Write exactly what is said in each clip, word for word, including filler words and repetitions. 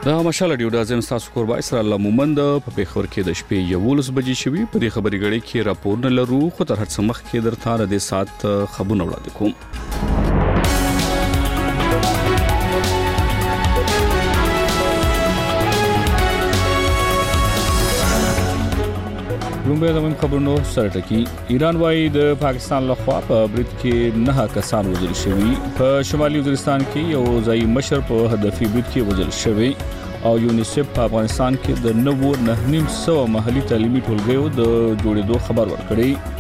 دا مشال ډیو د ازم تاسو کور بای سره الله مومند په پیښور کې د شپې یولس بجې شوي په دې خبري غړي کې راپور نه لرو خو تر هڅه مخ کې درته د سات خبرونه وړاندې کوم. لومبه زموږ خبرونو سره ټکی ایران وايي د پاکستان لخوا په برید کې نه کسان وژل شوي. په شمالي وزیرستان کې یو ځای مشر په هدفي برید کې وژل شوی او یونیسف په افغانستان کې د نوو نه نیم سو محلي تعلیمي ټولګیو د جوړېدو خبر ورکړی.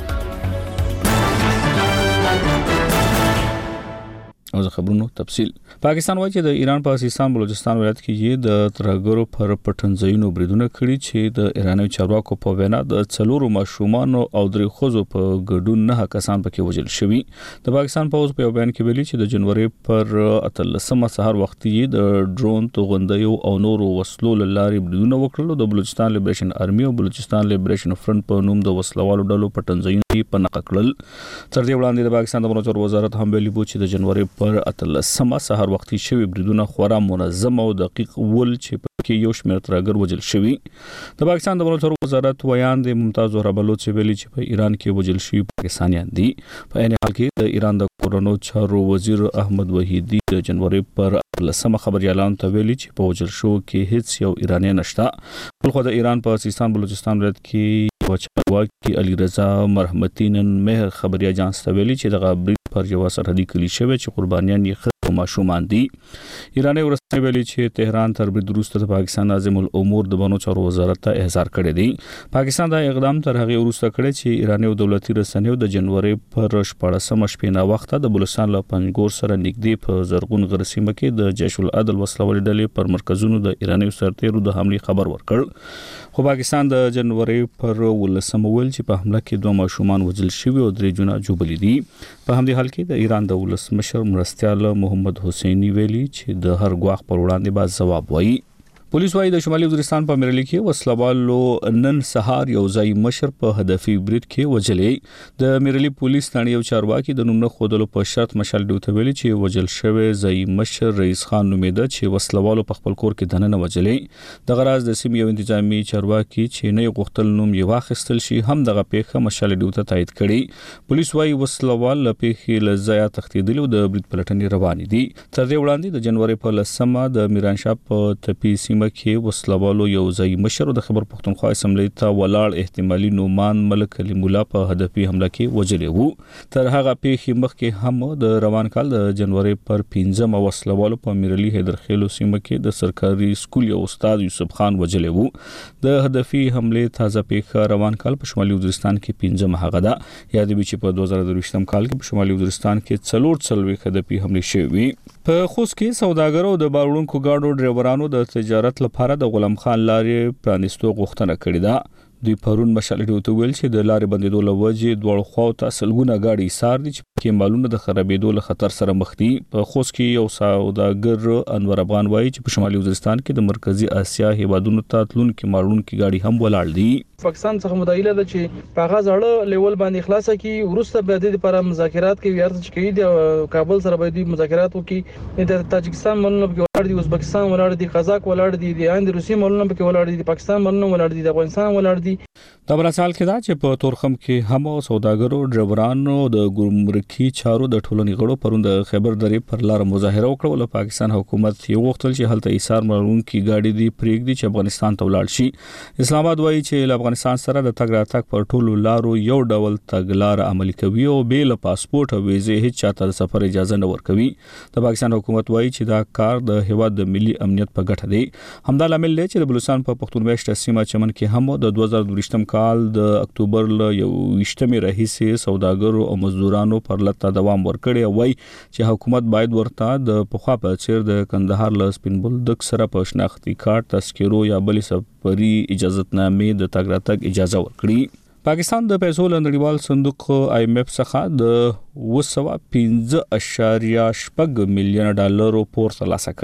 او زه خبرونو تفصیل پاکستان وايي چې د ایران په سیستان بلوچستان ولایت کې یې د ترګرو پر پټنځایونو بریدونه کړي چې د ایراني چارواکو په وینا د څلورو ماشومان او درې خوځو په ګډون نه کسان پکې وژل شوي. د پاکستان پوز په بیان کې ویلي چې د جنوري پر اتلسمه سهار وخت یې د ډرون توغندیو او نورو وسلو لاري بریدونه وکړل. د بلوچستان لیبریشن آرمي او بلوچستان لیبریشن فرنٹ په نوم د وسلوالو ډلو پټنځایونه په نقل کړل. تر دې وړاندې د پاکستان د امنیت وزارت هم ویلي و چې د جنوري پر اتلسمه سهار وختي شوی بریدونه خورا منظم او دقیق ول چې کې یو شمېر ترګر وژل شوی. د پاکستان د امنیت وزارت ویان د ممتاز زهرابلوچ ویلي چې په ایران کې وژل شوی پاکستانیان دي. په عین حال کې د ایران د کورونو چارو وزیر احمد وحیدی د جنوري پر اتلسمه خبري اعلان ته ویلي چې په وژل شو کې هیڅ یو ایرانی نشته. بلخو د ایران په سیستان بلوچستان ولایت کې وچواکي علي رضا مرحمتي نن مهر خبري اجانس ته ویلي چې د برید پر یو سرحدي کلی شوی چې قربانیان یې خو ماشومان دي. ایرانی ورسته ویلي چې تهران تر برید وروسته د پاکستان ناظم الامور د بنو چارو وزارت ته احضار کړی دی. پاکستان دا اقدام تر هغه وروسته کړی چې ایرانی او دولتي رسنیو د جنوري پر شپږمه شپې نه وخته د بلوچستان له پنځګور سره نږدې په زرغون غرسیمه کې د جیش العدل وسلوالي ډلې پر مرکزونو د ایرانی سرتیرو د حمله خبر ورکړ. خو پاکستان د جنوري پر ولسمه ول چې په حمله کې دوه ماشومان وژل شوي او درې جونه جوړلي دي. په همدې حال کې د ایران د ولسمشر مرستیال محمد حسینی ویلي چې د هر غواخ پر وړاندې به ځواب وایي. پولیس وايي د شمالي وزیرستان په میرلی کې وسلوالو نن سهار یو ځای مشر په هدفي برید کې وژلې. د میرلی پولیس ثاني یو چارواکي د نوم نه خودلو په شرط مشال ډیو ته ویلي چې وژل شوی ځای مشر رئیس خان نومیده چې وسلوالو په خپل کور کې دننه وژلې. د غراز د سیمې یو انتظامی چارواکي چې نه غوښتل نوم یې واخیستل شي هم دغه پیښه مشال ډیو ته تایید کړي. پولیس وايي وسلوال له پیښې له ځای تښتیدل او د برید پلټنې روانې دي. تر دې وړاندې د جنوري په لسمه د میرانشاه په تپی کې وسلوالو یو ځای مشر د خبر پښتونخوا اسمبلی ته ولاړ احتمالي نومان ملک علي مولا په هدفي حمله کې وژلی وو. تر هغه پیښې مخکې هم د روان کال د جنوري پر پنځمه وسلوالو په میرلی حیدرخیلو سیمه کې د سرکاري سکول یو استاد یوسف خان وژلی وو. د هدفي حمله تازه پیښه روان کال په شمالي وزیرستان کې پنځمه هغه ده. یادوي چې په دوه زره درویشتم کال کې په شمالي وزیرستان کې څلور څلوېښت هدفي حمله شوې. په خوست کې سوداګرو د باروړونکو گاډو ډرایورانو د تجارت لپاره د غلام خان لارې پرانیستو غوښتنه کړې ده. دوی پرون مشال ډیو ته ویل چې د لارې بندیدو له وجې دوړ خو ته سلګونه گاډي سار دي چې کې مالونه د خرابېدو له خطر سره مخ دي. په خوست کې یو سوداګر انور افغان وایي چې په شمالي وزیرستان کې د مرکزی اسیا هیوادونو ته تلونکي مالونکي گاډي هم ولاړ دي. پاکستان څخه مدایله ده چې په غاز اړه لیول باندې خلاصه کی ورسته به د لپاره مذاکرات کوي ارزش کوي د کابل سره به د مذاکرات وکي. د تاجکستان ملونه په ولاړ دي، ازبکستان ولاړ دي، قزاق ولاړ دي، د هند روسي ملونه په ولاړ دي، پاکستان ملونه ولاړ دي، د افغانستان ولاړ دي. د برسال کې دا چې په تورخم کې هم سوداګرو ډرایورانو د ګمرکي چارو د ټولنې غړو پروند خیبر درې پر لار مظاهره وکړه. پاکستان حکومت یې غوښتل چې هلته ایثار مالونکي گاډي دی پرېږدي چې افغانستان ته ولاړ شي. اسلام آباد وایي چې افغانستان سره د تګ راتګ پر ټولو لارو یو ډول تګلار عملي کوي او بل پاسپورت او ویزه هیڅ چاته د سفر اجازه نه ورکوي. د پاکستان حکومت وایي چې دا کار د هیواد د ملي امنیت په ګټه دی. همدا لامل دی چې د بلوچستان په پښتون میشته سیمه چمن کې هم د دوه زره درویشتم کال د اکتوبر ل یو ویشتمې راهیسې سوداګرو او مزدورانو پر لته دوام ورکړي. وایي چې حکومت باید ورته د پخوا په څیر د کندهار ل سپین بولدک سره په شناختی کارت تذکرو یا بل سفري اجازهتنامې د تګ راتګ اجازه ورکړي. پاکستان د پیسو لنډیوال صندوق آی ایم ایف څخه د اوه سوه پنځه اعشاریه شپږ میلیونه ډالرو پور ترلاسه کړي.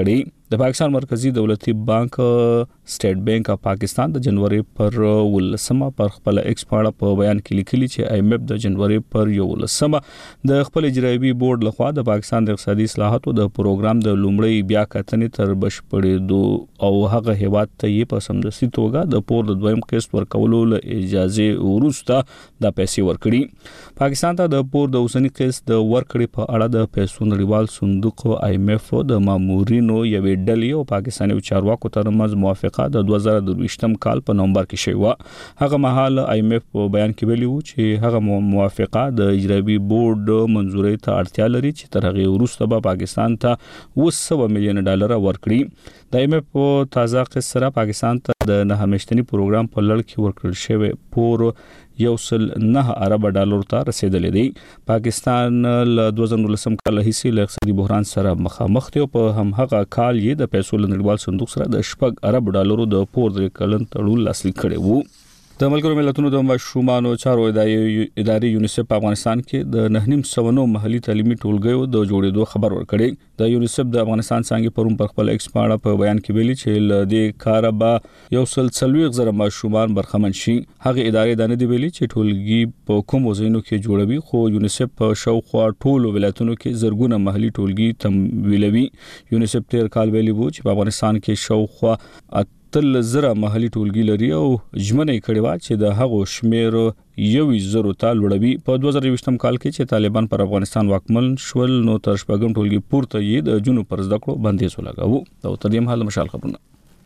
د پاکستان مرکزی دولتي بانک سټیټ بانک اف پاکستان د جنوري پر ولسمه پر خپل ایکس پاړه په بیان کې لیکلي چې آی ایم ایف د جنوري پر یو ولسمه د خپل اجرایي بورډ لخوا د پاکستان د اقتصادي اصلاحاتو د پروګرام د لومړی بیا کتنې تر بشپړېدو او هغه هیواد ته یې په سمدستي توګه د پور د دویم قسط ورکولو له اجازه وروسته د پیسې ورکړي. پاکستان ته د پور د اوسنی قسط د ورکړې په اړه د پیسو نړیوال صندوق آی ایم ایف د مامورینو یوې ډلې او پاکستاني چارواکو ترمنځ موافقه د دوه زره دوه کال په نومبر کې شوی و. هغه مهال آی ایم ایف په بیان کې ویلي و چې هغه موافقه د اجرایي بورډ منزوري ته اړتیا لري چې تر هغه وروسته به پاکستان ته اوه سوه میلیون ډالر ورکړي. د آی ایم ایف په تازه قسط سره پاکستان ته د نه میاشتنی پروګرام په لړ کې ورکړل شوی پور یو سل نه ارب ډالر ته رسیدلی دی. پاکستان له دوه زره نولسم کال هیڅ له اقتصادي بحران سره مخامخ دی او په هم هغه کال یې د پیسو نړیوال صندوق سره د شپږ ارب ډالرو د پور د کلن تړون لاسلیک کړی وو. د ملګرو ملتونو د ماشومانو چارو ادارې یونیسف په افغانستان کې د نه نیم سوه نو محلي تعلیمي ټولګیو د جوړېدو خبر ورکړی. د یونیسف د افغانستان څنګه پروم پر خپل ایکس پاړه په بیان کې ویلي چې ل دې کار به یو سل څلوېښت زره ماشومان برخمن شي. هغه ادارې د نه دی ویلي چې ټولګي په کوم ځایونو کې جوړوي خو یونیسف په شاوخوا ټولو ولایتونو کې زرګونه محلي ټولګي تمویلوي. یونیسف تیر کال ویلي وو چې په افغانستان کې شاوخوا تل زره محلي ټولګي لري او ژمنه کړې و چې د هغو شمیر یو زرو ته لوړوي. په دوه زره یوولسم کال کې چې طالبان پر افغانستان واکمن شول نو تر شپږم ټولګي پورته یې د جنوب پر زده کړو بندیز ولګاوه. دا تر دې مهال مشال خبرونه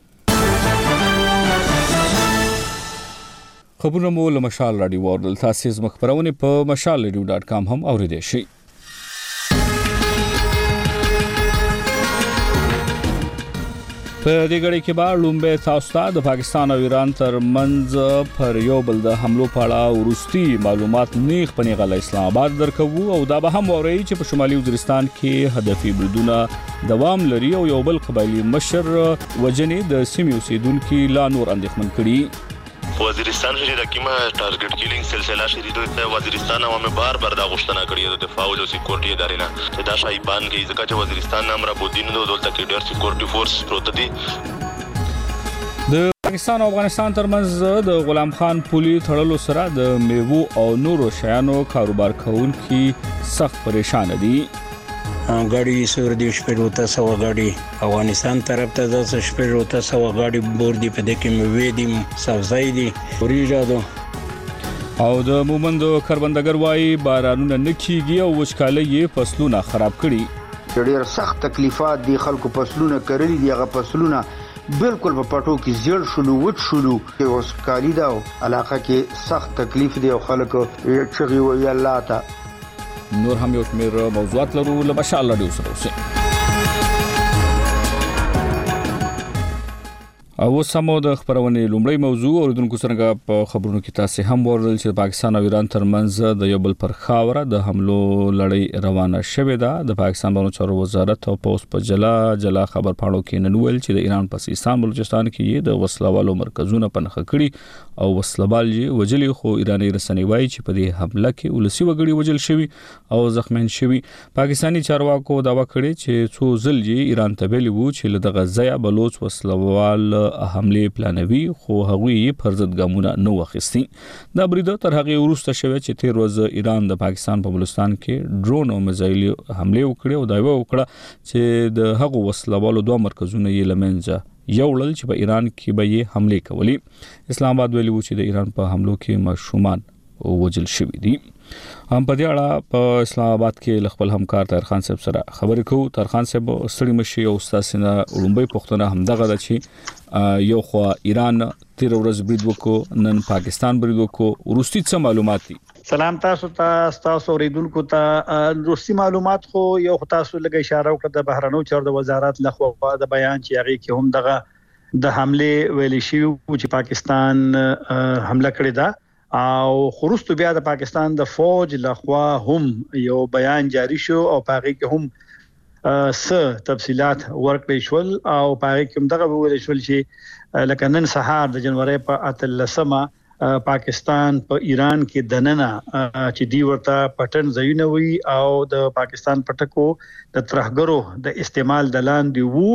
خبرونه مو له مشال رادیو ورل تاسو زموږ خبرونه په مشال رادیو ډاټ کام هم اوریدئ شئ. په دې غړي کې به لومبه تاسو ته د پاکستان او ایران ترمنځ پر یو بل د حملو په اړه ورستي معلومات نیغ په نیغه له اسلام آباد درکوو او دا به هم ووري چې په شمالي وزیرستان کې هدفي بریدونه دوام لري او یو بل قبایلی مشر وجنې د سیمې اوسیدونکو لا نور اندېښمن کړي. وزیرستان شری د کیمه ټارګټ کیلینګ سلسله شری د وزیرستان عوامه بار بار د غشتنه کړی د دفاع او سکیورټي ادارې نه چې دا شایبان کې ځکه چې وزیرستان نامره بودین نو دلته کې ډېر سکیورټي فورس پروت دي. د پاکستان او افغانستان ترمنځ د غلام خان پولي تړلو سره د میوو او نورو شیانو کاروبار کوونکي سخت پریشان دي. غاړي سور دی شپږ وته سو غاړي افغانستان طرف ته د شپږ وته سو غاړي بور دی په دې کې مې دي سبزی دي وريجادو او د مومند کروندګر وايي بارانونه نکېږي او وچکالي یې فصلونه خراب کړي. ډېر سخت تکلیفات دي خلکو فصلونه کړلي دي هغه فصلونه بالکل په پټو کې زیړ شلو وټ شلو اوس کالی دا علاقه کې سخت تکلیف دی او خلکو چغي وی الله ته. نور هم یو شمېر موضوعات لرو له مشال رادیو سره اوسئ. او سمو د خبرونې لومړی موضوع اوریدونکو سره په خبرونو کې تاسو هم ورل چې پاکستان او ایران ترمنځ د یو بل پر خاوره د حملو لړۍ روانه شوې ده. د پاکستان بانو چارو وزارت او پوس په جلا جلا خبر پاڼو کې نن ویل چې د ایران په سیستان بلوچستان کې د وسلوالو مرکزونه پنځه کړي او وسلوال یې وجلي خو ایراني رسنۍ وایي چې په دې حمله کې ولسی وګړي وجل شوی او زخمین شوی. پاکستاني چارواکو داوا کړی چې څو ځل یې ایران ته ویلي وو چې له دغه ځای بلوچ وسلوال حمله پلانوي خو هغوی پر ضد ګامونه نه واخیستي. دا برید تر هغه وروسته شوی چې تیر ورځ ایران د پاکستان په بلوچستان کې ډرون او میزایل حمله وکړي او دا وکړه چې د هغو وسلوالو دوه مرکزونه یې لمنځه یو لل چې په ایران کې به یې حمله کوي. اسلام آباد ویلي و چې د ایران په حملو کې ماشومان وجل شوی دي. هم په دې اړه په اسلام آباد کې خپل همکار طاهر خان صاحب سره خبرې کوو. طاهر خان صاحب ستړي مشي او استاد نه لومبۍ پښتنه همدغه د چې یو خو ایران تیر ورځ برید وکړو نن پاکستان برید وکړو ورستي څه معلومات دي؟ سلام تاسو ته تاسو اوریدونکو ته ورستي معلومات خو یو تاسو لږه اشاره وکړه د بهرنیو چارو د وزارت لخوا د بیان چې هغه کې هم دغه د حمله ویل شي چې پاکستان حمله کړې ده او خروستو بیا د پاکستان د فوج لخوا هم یو بیان جاری شو او پاره کې هم س تفصيلات ورکړې شول او پاره کې هم دغه ویل شول چې لکه نن سهار د جنوري په اتلسمه پاکستان په ایران کې دننه چې دی ورته پټن ځایونه وي او د پاکستان پټکو د ترهګرو د استعمال دلان دی وو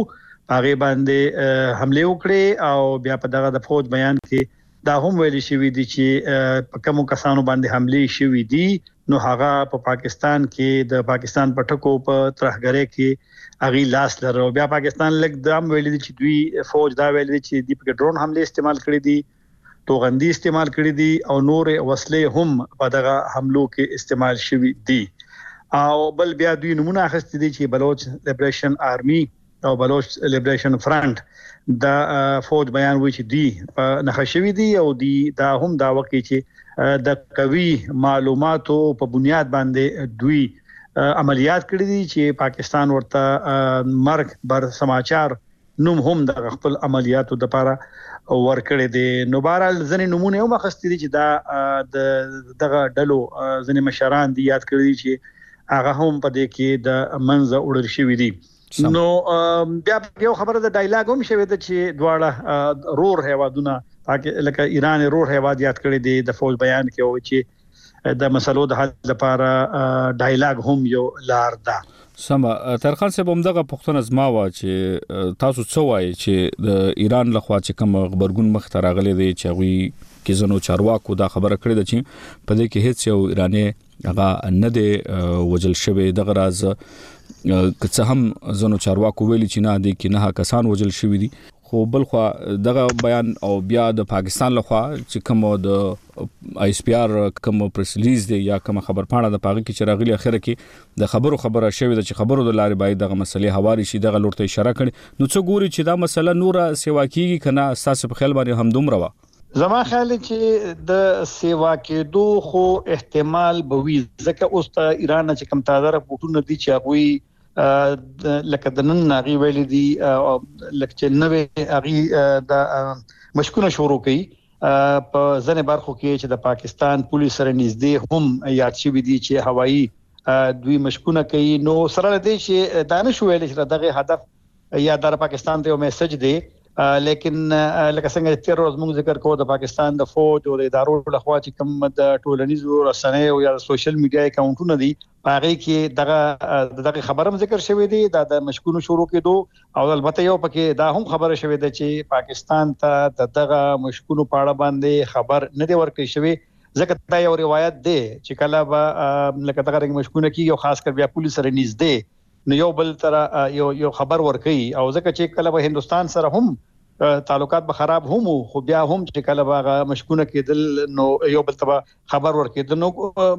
هغه باندې حمله وکړي او بیا په دغه د فوج بیان کې دا هم ویل شوی دی چې په کومو کسانو باندې حمله شوی دي نو هغه په پا پاکستان کې د پاکستان په ټکو په ترهګری کې اغي لاس لرو. بیا پاکستان لګ دام ویل دي چې دوی فوج دا ویل دي چې دی په ډرون حمله استعمال کړی دي، توغندي استعمال کړی دي او نور وسلې هم په دغه حملو کې استعمال شوی دي. او بل بیا دوی نمونه اخستې دي چې بلوچ لیبریشن آرمي او بلوچ لیبریشن فرنٹ دا فوج بیان وی چې دی په نخښوي دي او دی دا هم دا وکي چې د قوي معلوماتو په بنیاد باندې دوی عملیات کړی دي چې پاکستان ورته مرګ بر سماچار نوم هم د خپل عملیاتو د لپاره ورکړی دي. نو بهرحال ځنې نمونه هم اخستې دي چې دا د دغه ډلو ځنې مشران دي یاد کړی دي چې هغه هم په دې کې د منځ وړل شوی دي. نو بیا یو خبره د ډایلاګ هم شوی د چې دواړه رور هیوادونه لکه ایران رور هیواد یاد کړی دی د فوج بیان کې او چې د مسلو د حل لپاره ډایلاګ هم یو لار ده. سم ترخان صاحب هم دغه پښتون ازما وا چې تاسو څه وایي چې د ایران لخوا چې کوم خبرګون مخ ته راغلي دی چې وی کې زنو چارواکو دا خبره کړې ده چې په دې کې هیڅ یو ایرانی هغه نه دی وجل شوی. دغه راز که هم زنو چارواکو ویلي چې نه دي کې نه کسان وجل شوی دي، خو بل خو دغه بیان او بیا د پاکستان لخوا چې کوم د آی اس پی آر کوم پریس ریلیز دی یا کوم خبر پاڼه د پاغي کې چراغلی اخره کې د خبرو خبره شوی د چې خبرو د لارې باید دغه مسلې حواري شي دغه لورته اشاره کړي. نو څه ګوري چې دا مسله نوره سیوا کیږي کنه اساس په خیال باندې هم دومره وا زما خیال چې د سیوا کېدو خو احتمال به وي ځکه اوس ته ایران چې کم تازه راپورټونه دي چې هغه لکه د نن ناغي ویل دي لکه چې نوې هغه د مشکونه شروع کړي په ځنې برخو کې چې د پاکستان پولیس سره نږدې هم یاد شوی دي چې هوایي دوی مشکونه کوي. نو سره دې چې دانش ویل چې دغه هدف یا د پاکستان ته یو میسج دی، لیکن لکه څنګه چې تیر ورځ موږ ذکر کوو د پاکستان د فوج او د ادارو لخوا چې کوم د ټولنیزو رسنیو یا سوشل میډیا اکاونټونه دي هغه کې دغه دغه خبرم ذکر شوی دی د مشکونو شروع کېدو او البته یو پکې دا هم خبره شوی دی چې پاکستان ته دغه مشکونو پاړه باندې خبر نه دی ورکړی شوی ځکه دا یو روایت دی چې کله به لکه دغه مشکونه کې یو خاص کر بیا پولیس سره نږدې نو یو بل تر یو یو خبر ورکړي او ځکه چې کله به هندستان سره هم تعلقات به خراب هم خو بیا هم چې کله به مشکونه کېدل نو یو بل ته خبر ورکړي. نو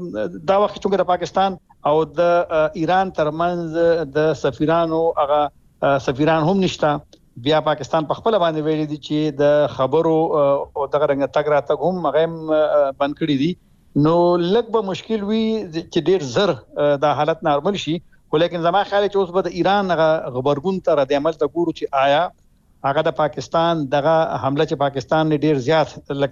دا وخت چې د پاکستان او د ایران ترمنځ د سفیرانو هغه سفیران هم نشته، بیا پاکستان په خپل باندې ویلي دي چې د خبرو او دغه رنګ تګ راتګ هم هغه بند کړی دي. نو لږ به مشکل وي چې ډیر زر د حالت نارمل شي، ولیکن زما خیال چې اوس به د ایران غبرګون تر د عمل ته ګورو چې آیا هغه د پاکستان دغه حمله چې پاکستان ډیر زیات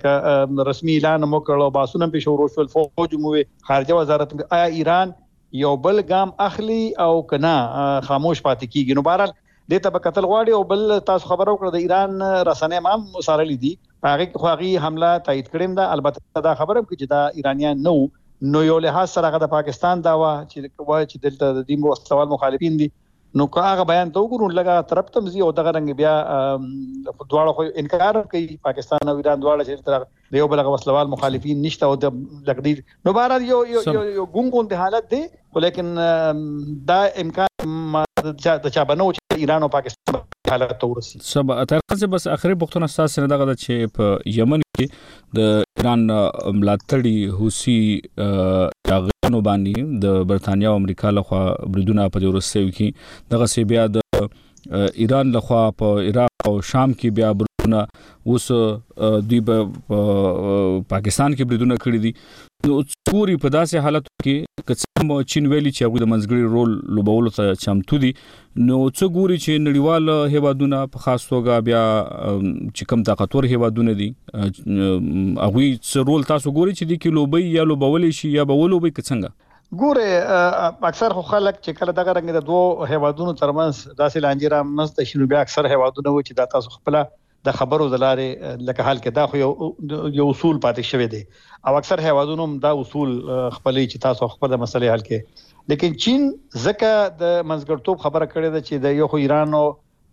لکه رسمي اعلان مو کړو باسونه په شروع شول فوج مو خارجه وزارت آیا ایران یو بل ګام اخلي او کنا خاموش پاتې کیږي. نو بهرحال دې ته به قتل غواړي او بل تاسو خبرو کړ د ایران رسنۍ ما مسارلي دي هغه خوغي حمله تایید کړم دا البته دا خبره کوي چې دا ایرانیان نو نو یو له سره هغه د پاکستان داوا چې وایي چې دلته د دې مستوال مخالفین دي نو هغه بیان ته وګورو لګا طرف تم زی او دغه رنګ بیا دواړه خو انکار کوي پاکستان او ایران دواړه چې تر یو بل وسلوال مخالفین نشته او د لګدي نو بهر یو یو یو ګونګون د حالت دی ولیکن دا امکان د چا بنو چې ایران او پاکستان حالت تورسي. سبا ترڅه بس اخري پښتون اساس نه دغه چې په یمن کې د ایران ملاتړي حوثي راغونو باندې د برتانیا او امریکا لخوا بریدونه په ورسېو کې دغه سی بیا د ایران لخوا په عراق او شام کې بیا بریدونه اوس دوی په پاکستان کې بریدونه کړی دي. نو څوري په داسې حالت کې کڅم چین ویلي چې هغه د منځګړي رول لوبولو ته چمتو دي. نو څو ګوري چې نړیوال هیوادونه په خاص توګه بیا چې کوم طاقتور هیوادونه دي هغه څه رول تاسو ګوري چې د کلوبي یا لوبولې شي یا بولوبي څنګه ګوره اکثر خو خلک چې کله دغه رنګ د دوه هیوادونو ترمنځ داسې لانجیرا مست شنو بیا اکثر هیوادونه و چې دا تاسو خپل د خبرو د لارې لکه حال کې دا خو یو یو اصول پاتې شوی دی او اکثر هیوادونو دا اصول خپلې چې تاسو خپل د مسلې حل کې. لیکن چین ځکه د منځګړتوب خبره کړې ده چې د یو خو ایران او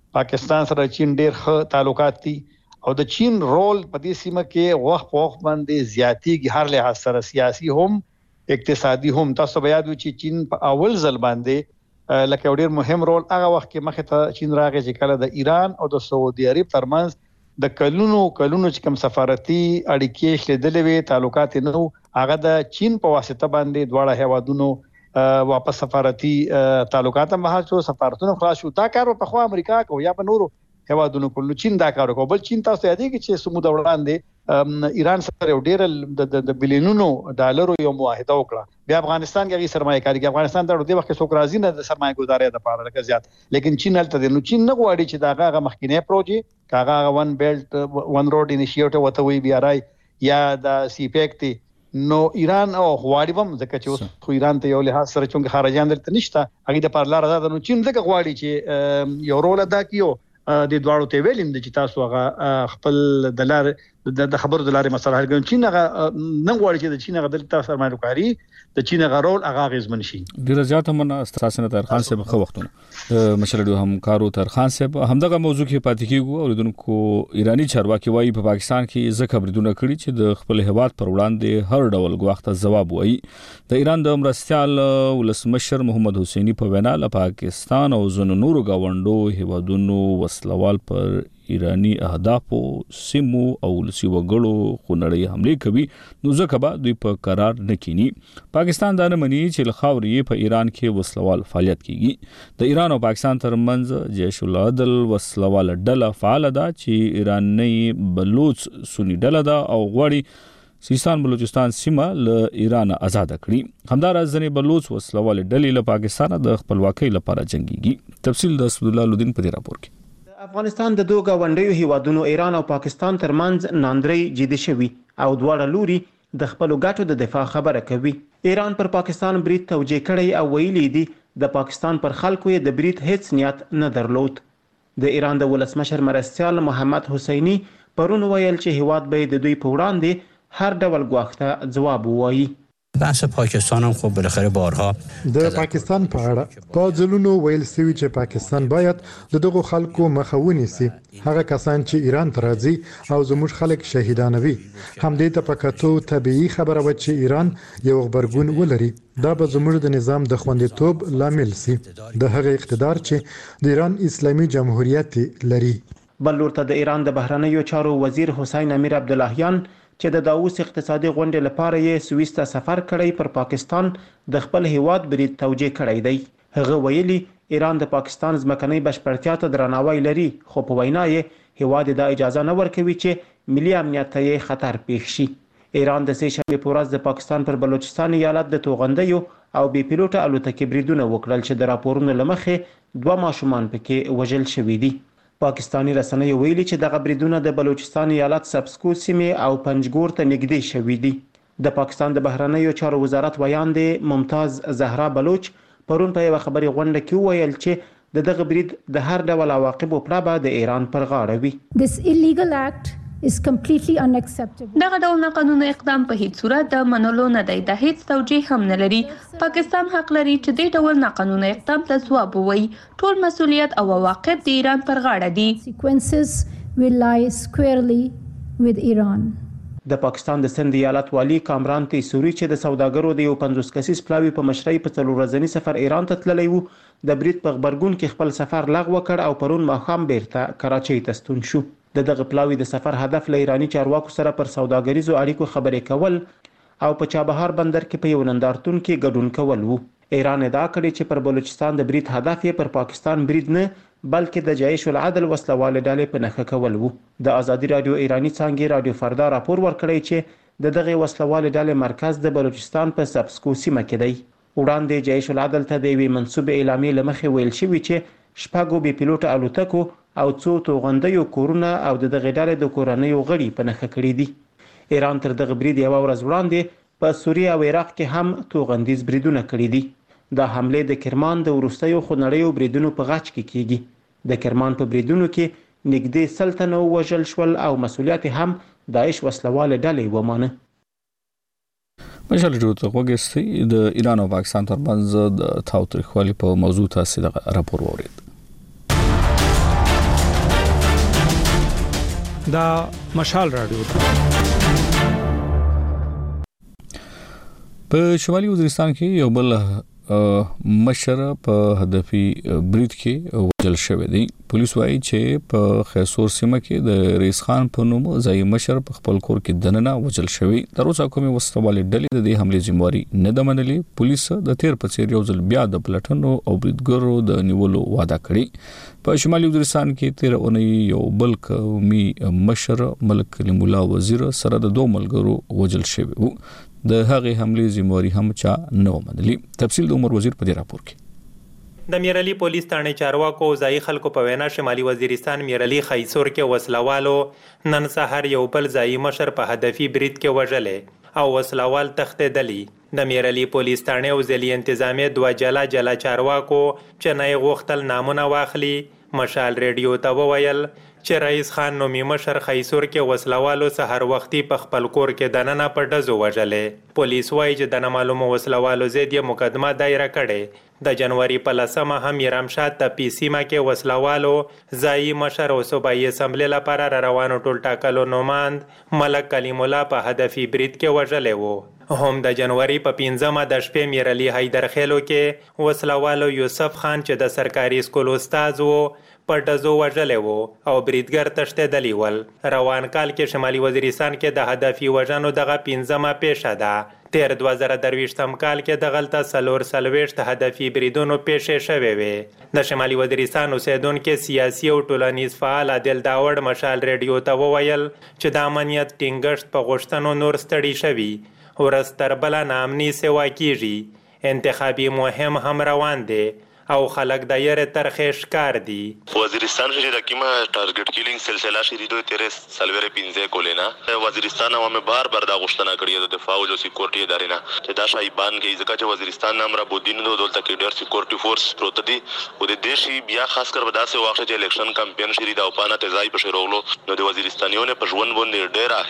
پاکستان سره چین ډېر ښه تعلقات دي او د چین رول په دې سیمه کې وخت په وخت باندې زیاتېږي، هر لحاظ سره سیاسي هم اقتصادي هم. تاسو به یاد وي چې چین په اول ځل باندې لکه ډېر مهم رول هغه وخت کې مخې ته چین راغی چې کله د ایران او د سعودي عرب ترمنځ د کلونو کلونو چې کوم سفارتي اړیکې شلیدلې وي، تعلقات نه هغه د چین په واسطه باندې دواړه هیوادونو واپس سفارتي تعلقات هم بحال شو، سفارتونه خلاص شو. دا کار په خو امریکا کو یا په نورو هیوادونو کولو چین دا کار وکړ. بل چین تاسو یادېږي چې سمو د وړاندې ایران سره یو ډېر د بلینونو ډالرو یو معاهده وکړه. بیا افغانستان کې سرمایه کاری کې افغانستان ته د وخت څوک راځي نه د سرمایه ګزاري د پاره لکه زیات، لیکن چین هلته د نو چین نه غواړي چې دا هغه مخکینه پروژې کاغه ون بیلټ ون روډ انیشیټیو وته وی بي آر آی یا د سی پیک تی نو ایران او غواړي هم ځکه چې اوس خو ایران ته یو لحاظ سره چونګ خارجان درته نشته هغه د پارلار آزاد نو چین ځکه غواړي چې یو رول ادا کیو د دوړو ته ویلم چې تاسو هغه خپل دلار د خبرو دلارې مسله حل کوي. چین هغه نه غواړي چې د چین هغه دلته سرمایه کاری د چین هغه رول هغه غیزمن شي. ډیر زیات هم استاسنه تر خان صاحب خو وختونه مشرډو هم کارو تر خان صاحب همدغه موضوع کې پاتې کیږو او دونکو ایرانی چارواکي وايي په پاکستان کې ځکه بریدونه کړی چې د خپل هواد پر وړاندې هر ډول غوښته جواب وایي. د ایران د مرستيال ولسمشر محمد حسینی په وینا له پاکستان او زنو نورو گاونډو هوادونو وسلوال پر ایرانی اهدافو سیمو او لسی وګړو خونړی حمله کوي نو ځکه به دوی په قرار نه کینی. پاکستان دا نه مني چې لخاوري په ایران کې وسلوال فعالیت کیږي. د ایران او پاکستان ترمنځ جیش العدل وسلوال ډله فعال ده چې ایرانی بلوچ سنی ډله ده او غواړي سیستان بلوچستان سیمه له ایران آزاد کړي. همدارس ځنې بلوچ وسلوال ډلې له پاکستان د خپلواکۍ لپاره جنگيږي. تفصیل د اسد الله لودین په دې راپور کې. افغانستان د دوه گاونډیو هیوادونو ایران او پاکستان ترمنځ ناندري جدي شوي او دواړه لوري د خپل ګټو د دفاع خبره کوي. ایران پر پاکستان برید توجیه کړی او ویلي دي د پاکستان پر خلکو یې د برید هیڅ نیت نه درلود. د ایران د ولسمشر مرستيال محمد حسینی پرون ویل چې هیواد به د دوی په وړاندې هر ډول غوښته جواب ووایي. بحث پاکستان هم خب بالاخره بارها د پاکستان په اړه په ځلونو ویل سوي چې پاکستان باید د دغو خلکو مخه ونیسي. هغه کسان چې ایران ته راځي او زموږ خلک شهیدانوي همدې ته پکاتو طبيعي خبره و چې ایران یو خبرګون ولري. دا به زموږ د نظام د خوندیتوب لامل سي د هغه اقتدار چې د ایران اسلامي جمهوریت لري. بل ورته د ایران د بهرنیو چارو وزیر حسین امیر عبداللهیان چې د داووس اقتصادي غونډې لپاره یې سویس ته سفر کړی پر پاکستان د خپل هیواد برید توجیه کړی دی. هغه ویلي ایران د پاکستان ځمکنۍ بشپړتیا ته درناوی لري خو په وینا یې هیواد دا اجازه نه ورکوي چې ملي امنیت ته یې خطر پیښ شي. ایران د سې شنبې په ورځ د پاکستان پر بلوچستان ایالت د توغندیو او بي پیلوټه الوتکې بریدونه وکړل چې د راپورونو له مخې دوه ماشومان پکې وژل شوي دي. پاکستانی رسنۍ ویلي چې دغه بریدونه د بلوچستان ایالت سبسکو سیمې او پنجګور ته نږدې شوي دي. د پاکستان د بهرنیو چارو وزارت ویاندې ممتاز زهرا بلوچ پرون په یوه خبري غونډه کې وویل چې د دغه برید د هر ډول عواقبو پړه به د ایران پر غاړه وي. This illegal act is completely unacceptable. دغه ډول قانوني اقدام په هیڅ صورت د منلو نه دی. د هیڅ توجیه هم نه لري. پاکستان حق لري چې دې ډول ناقانونه اقدام ته ځواب ووایي. ټول مسؤلیت او عواقب د ایران پر غاړه دي. Consequences will lie squarely with Iran. د پاکستان د سند ایالت والی کامران تیسوري چې د سوداګرو د یو پنځوس کسیز پلاوي په مشرۍ په څلور ورځنی سفر ایران ته تللی وو د برید په خبرګون کې خپل سفر لغوه کړ او پرون ماښام بیرته کراچۍ ته ستون شو. د دغه پلاوي د سفر هدف له ایرانی چارواکو سره پر سوداګریزو اړیکو خبرې کول او په چابهار بندر کې په یو نندارتون کې ګډون کول وو. ایران ادعا کړې چې پر بلوچستان د برید هدف یې پر پاکستان برید نه بلکې د جیش العدل وسلوال ډلې په نښه کول وو. د ازادي رادیو ایرانی څانګې رادیو فردا راپور ورکړی چې د دغه وسلوال ډلې مرکز د بلوچستان په سبسکو سیمه کې دی. وړاندې جیش العدل ته د یوې منسوبې اعلامیې له مخې ویل شوي چې شپږو بي پیلوټه الوتکو او څو توغندیو کورونه او د دغه ډلې د کورنیو غړي په نښه کړي دي. ایران تر دغه برید یوه ورځ وړاندې په سوریه او عراق کې هم توغندیز بریدونه کړي دي. دا حمله د کرمان د وروستیو خونړیو بریدونو په غچ کې کیږي. د کرمان په بریدونو کې نږدې سل تنه ووژل شول او مسؤلیت هم داعش وسلوال ډلې ومانه. مشال جوړ ته وګورئ د ایران او پاکستان ترمنځ د تاوتریخوالي په موضوع تاسو د راپور وورید. دا مشال رادیو په شمالي وزیرستان کې یو بل مشر په هدفي برید کې وژل شوی دی. پولیس وایي چې په خیسور سیمه کې د ریس خان په نوم ځای مشر په خپل کور کې دننه وژل شوی. تر اوسه کومې وسوالې ډلې د دې حملې ذمہواري نه ده منلې. پولیس د تیر په څیر یو ځل بیا د پلټنو او بریدګرو د نیولو وعده کړې. په شمالي وزیرستان کې تیر اونۍ یو بل قومي مشر ملک کلیم الله وزیر سره د دوه ملګرو وژل شوی وو. د هغې حملې ذمہواري هم چا نه ومنلې. تفصیل د عمر وزیر په دې راپور کې. د میرعلی پولیس تھانے چارواکو ځایي خلکو په وینا شمالي وزیرستان میرعلی خیسور کې وسلوالو نن سهار یو بل ځایي مشر په هدفي برید کې وژلې او وسلوال تښتېدلي. د میرعلی پولیس تھانے او ځلي انتظامیه دوه جلا جلا چارواکو چې نه غوښتل نامونه واخلي مشال ریډیو ته وویل چې رئیس خان نومي مشر خیسور کې وسلوالو سحر وختي په خپل کور کې دننه په ډزو وژلې. پولیس وایي چې د نامعلومو وسلوالو ضد یې مقدمه دایره کړې. د جنوري په لسمه هم یرمشاد ته پی سیمه کې وسلوالو ځایي مشر او صوبایي اسمبلې لپاره را روانو ټول ټاکلو نوماند ملک کلیم الله په هدفي برید کې وژلی وو. هم د جنوري په پنځمه د شپې میرعلی حیدرخیلو کې وسلوالو یوسف خان چې د سرکاري سکول استاد وو په ډزو وژلی وو او بریدګر تښتېدلی ول. روان کال کې شمالي وزیرستان کې د هدفي وژنو دغه پنځمه پیښه ده. تیر دوه زره درویشتم کال کې دغلته څلور څلوېښت هدفي بریدونو پیښې شوې وې. د شمالي وزیرستان اوسیدونکي سیاسي او ټولنیز فعال عادل داوړ مشال ریډیو ته وویل چې د امنیت ټینګښت په غوښتنو نور ستړي شوي. ورځ تر بله ناامني سیوا کیږي. انتخابي مهم هم روان دی او خلک د یې ترخې ښکار دي. وزیرستان چې د کیمه ټارګټ کیلینګ سلسله شری دوی تیرې سلویرې پنځه کولې نه وزیرستان عوامه بار بار د غوښتنه کړې د دفاع او سکیورټي ادارې نه چې دا شایبان کې ځکه چې وزیرستان نام را بودین نو دولت کې ډېر سکیورټي فورس پروت دي او د دیشي بیا خاص کر وداسه وخت چې الیکشن کمپاین شری دا پانه ته ځای په شروغلو نو د وزیرستانیونه په ژوند باندې ډېر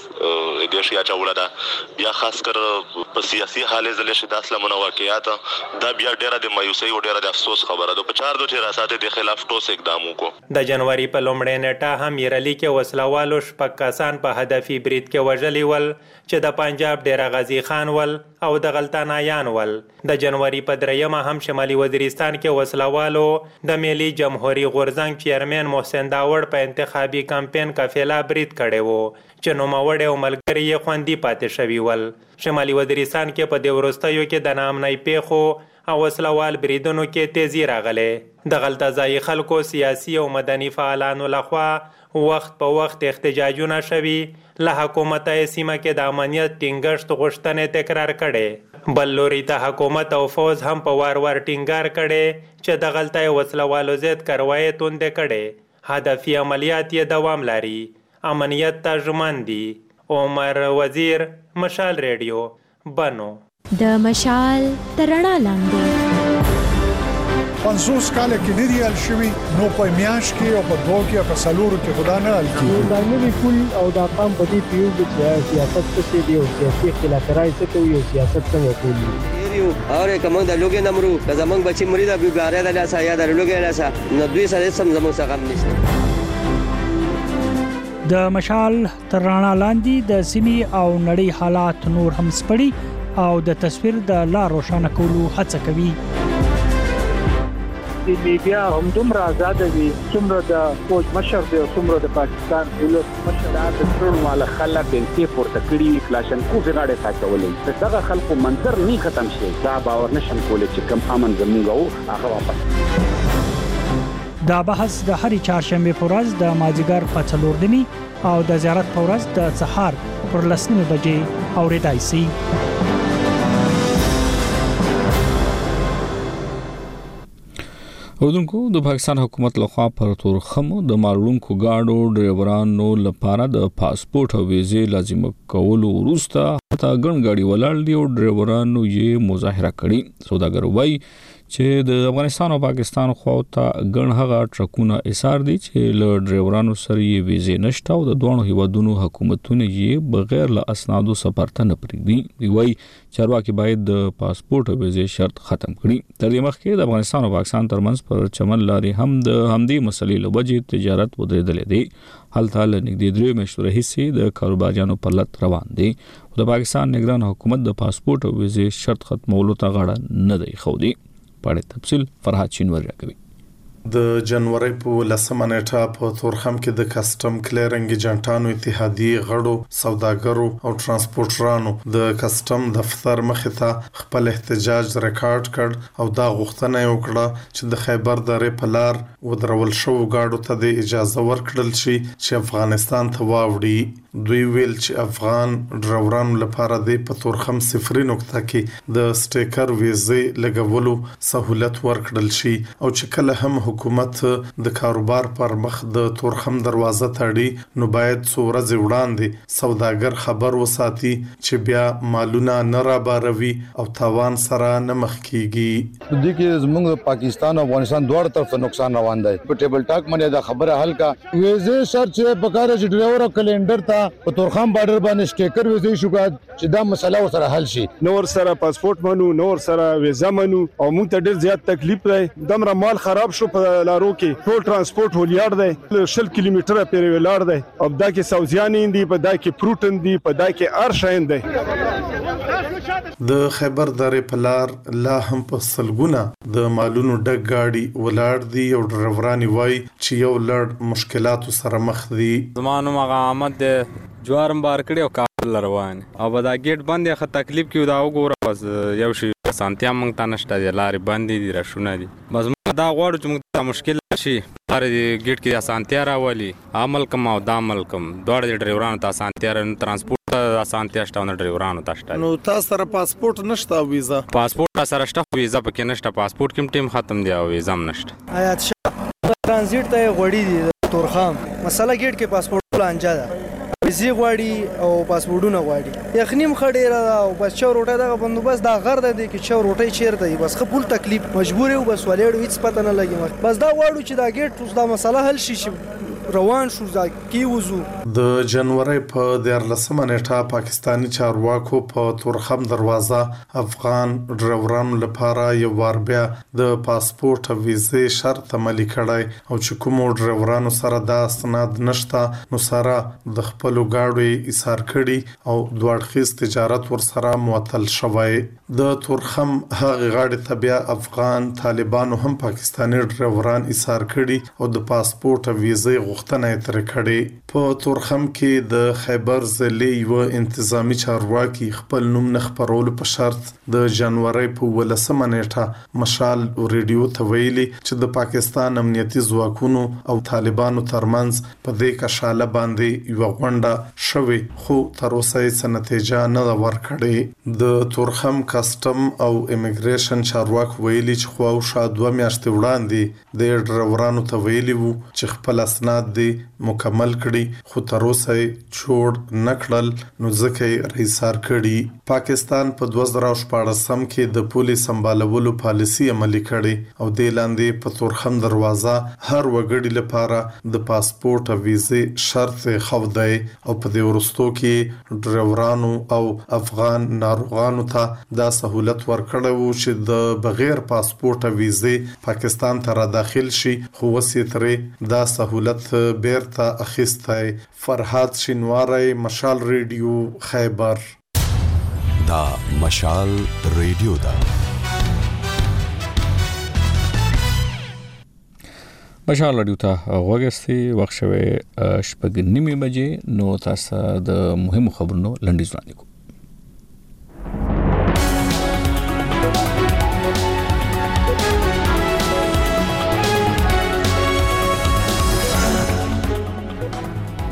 احس دیشي اچوله دا بیا خاص کر په سیاسي حالې زله شي د اسلام واقعیات دا بیا ډېر د مایوسي او ډېر د افسوس خبره ده. په چار دو چې راساته د خلاف ټوس اقدام وکړو. د جنوري په لومړۍ نیټه هم میرعلی کې وسلوالو شپږ کسان په هدفي برید کې وژلي ول چې د پنجاب ډیر غازی خان ول او د غلطانایان ول. د جنوري په دریمه هم شمالي وزیرستان کې وسلوالو د ملي جمهوریت غورځنګ چیرمن محسن داوړ په انتخابي کمپاین کافله برید کړی وو چې نوموړی او ملګري یې خوندي پاتې شوي ول. شمالي وزیرستان کې په دې وروستیو کې د ناامنۍ پیښو او وسلوال بریدونو کې تیزی راغله. د غلطه ځای خلکو سیاسي او مدني فعالانو لخوا وخت په وخت احتجاجونه شوي. له حکومت سیمه کې د امنیت ټینګښت غوښتنې تکرار کړي. بل لوري ته حکومت او فوز هم په وار وار ټینګار کړي چې د غلطه وسلوالو ضد کاروایی توندې کړي. هدفي عملیات یې دوام لري. امنیت ته ژمن دي. عمر وزیر مشال ریډیو بنو. د مشال ترڼا لاندې پنځوس کال کې نه دی ال شوی نو په میاش کې او په دوه کې په سلورو کې خدا نه ال کې دا نه کول او دا قام په دې پیو د سیاست څخه دی او سیاسي اختلافات څخه کوي او سیاست څخه کوي اور کوم د لوګي نمرو د زمنګ بچی مرید ابي باره د لاسه یا د لوګي لاسه نو دوی سره سم زموږ څخه هم نشته. د مشال ترڼا لاندې د سیمي او نړۍ حالات نور هم سپړي او د تصویر د لا روښانه کولو هڅه کوي. د میډیا هم دومره آزاد دي څومره د فوج مشر دی او څومره د پاکستان ولس مشر د ټول مال خلک د پورته کړي کلاشن کو غاړه ساتولې دغه خلکو منظر نه ختم شي. دا باور نشم کولای چې کم امن زموږ او هغه واپس. دا بحث د هرې چهارشنبه په ورځ د مازیګر په څلور نیمې او د زیارت په ورځ د سهار پر لس نیمې بجې اورېدای شي. اودونکو د پاکستان حکومت لخوا پر تورخمو د مالونکو گاډو ډرایورانو لپاره د پاسپورت او ویزې لازم کولو وروسته حتی ګڼ ګاډي ولاړ دي او ډرایورانو یې مظاهره کړې. سوداګر وایي چې د افغانستان او پاکستان خو ته ګڼ هغه ټرکونه ایثار دي چې له ډرایورانو سره یې ویزې نشته او د دوه هیوادونو حکومتونه یې بغیر له اسنادو سفر ته نه پریږدي. وی چارواکي باید د پاسپورت او ویزې شرط ختم کړي. تر دې مخکې د افغانستان او پاکستان ترمنځ پر چمن لارې هم د همدې مسلې له وجې تجارت ودرېدلې دی. حالت له نږدې درې میاشتو راهیسې د کاروباریانو په لټ روان دي. د پاکستان نگران حکومت د پاسپورت او ویزې شرط ختمولو ته غاړه نه دی خودي. په اړه تفصیل فرحات شینواری راکوي. د جنوري په لسمه نیټه په تورخم کې د کسٹم کلیرنګ ایجنټانو اتحادیې غړو سوداګرو او ترانسپورټرانو د کسٹم دفتر مخې ته خپل احتجاج ریکارډ کړ او دا غوښتنه وکړه چې د خیبر درې په لار ودرول شو غاړو ته د اجازه ورکړل شي چې افغانستان ته واوړي. دوی ویل چې افغان ډرایورانو لپاره د په تورخم صفري نقطه کې د سټیکر ویزې لګولو سہولت ورکړل شي او چې کله هم حکومت د کاروبار پر مخ د تورخم دروازه تړي نو باید څو ورځې وړاندې سوداګر خبر وساتي چې بیا مالونه نه را باروي او تاوان سره نه مخ کیږي. د دې کې زموږ پاکستان او افغانستان دواړو طرف ته نقصان روان دی. په ټیبل ټاک باندې دا خبره حل کا ویزې شرط چې په کار چې ډرایور او کلندر ته په تورخم بارډر باندې سټیکر ویزې شو چې دا مسله ورسره حل شي. نور سره پاسپورت منو نور سره ویزا منو او موږ ته ډیر زیات تکلیف دی. دمره مال خراب شو په لارو کې ټول ترانسپورت ولیار دی شل کیلومتره پیر ویلار دی او دا کې سوزیان دي په دا کې پروټن دي په دا کې ارشاین دی. د خیبر درې په لار لا هم په سلګونه د مالونو ډک گاډي ولاړ دي او ډرایورانی وای چې یو لړ مشکلاتو سره مخ دي. زمانو مغه آمد جوارم بار کړي او کابل روان او دا گیټ باندې خه تکلیف کیو دا وګوره بس یو شی سانتیا مونږ ته نشته دی لارې باندې دي راشونه دي بس دا غواړو چې موږ ته مشکل شي لارې گیټ کې سانتیا راولي عمل کم او دا عمل کم دوړ ډرایورانو ته سانتیا رن ترانسپورت ته سانتیا شته نو ډرایورانو ته شته. نو تاسو سره پاسپورت نشته او ویزا؟ پاسپورت سره شته ویزا پکې نشته. پاسپورت کوم ټیم ختم دی او ویزا هم نشته. آیات شه ترانزیت ته غوړی دي تورخم مسله گیټ کې پاسپورت لانجا ده ویزې غواړي او پاسپورتونه غواړي یخنیم خډیره او بس چا روټه دغه بندوبست دا غر ده چې چا روټه چیرته دی بس خپل تکلیف مجبور یو بس ولېړو هیڅ پته نه لګي بس دا غواړو چې دا گیټ اوس دا مسله حل شي روان شو ځکه وزو. د جنوري په دیارلسمه نیټه پاکستانی چارواکو په تورخم دروازه افغان ډرایورانو لپاره یو وار بیا د پاسپورت او ویزې شرط عملي کړی او چې کوم ډرایورانو سره دا اسناد نشته نو سره د خپل ګاډو ایثار کړي او دوړخیز تجارت ورسره معطل شوی. د تورخم هغه غاړې ته بیا افغان طالبانو هم پاکستانی ډرایوران ایثار کړي او د پاسپورت او ویزې غوښتنه یې ترې کړې. په تورخم کې د خیبر ضلع یو انتظامی چارواکي خپل نوم نه خپرولو په شرط د جنوري په ولسمه نیټه مشال ریډیو ته ویلي چې د پاکستان امنیتي ځواکونو او طالبانو ترمنځ په دې کشاله باندې یو غونډه شوې خو تر اوسه یې نتیجه نه ورکړې. د تورخم کسٹم او امیګریشن چارواک ویلي چې خو شاید دوه میاشتې وړاندې د ډرایورانو ته ویلي وو چې خپل اسناد دی مکمل کړي خو تر اوسه جوړ نکړل نو ځکه یې ایثار کړي. پاکستان په دوه زره شپاړسم کې د پولیس سمبالولو پالیسي عملي کړي او د لاندې په تورخم دروازه هر وګړي لپاره د پاسپورت او ویزې شرط خو دی او په دې ورستو کې ډرایورانو او افغان ناروغانو ته دا سہولت ورکړی وو چې د بغیر پاسپورت او ویزې پاکستان ته را داخل شي خو وسې ترې دا سہولت بیرته اخیستی. فرحات شینواری مشال ریډیو خیبر. دا مشال ریډیو دا مشال ریډیو ته وګورئ وخت شوه شپږ نیمه بجې نو تاسو د مهمو خبرونو لنډیز وړاندې کوو.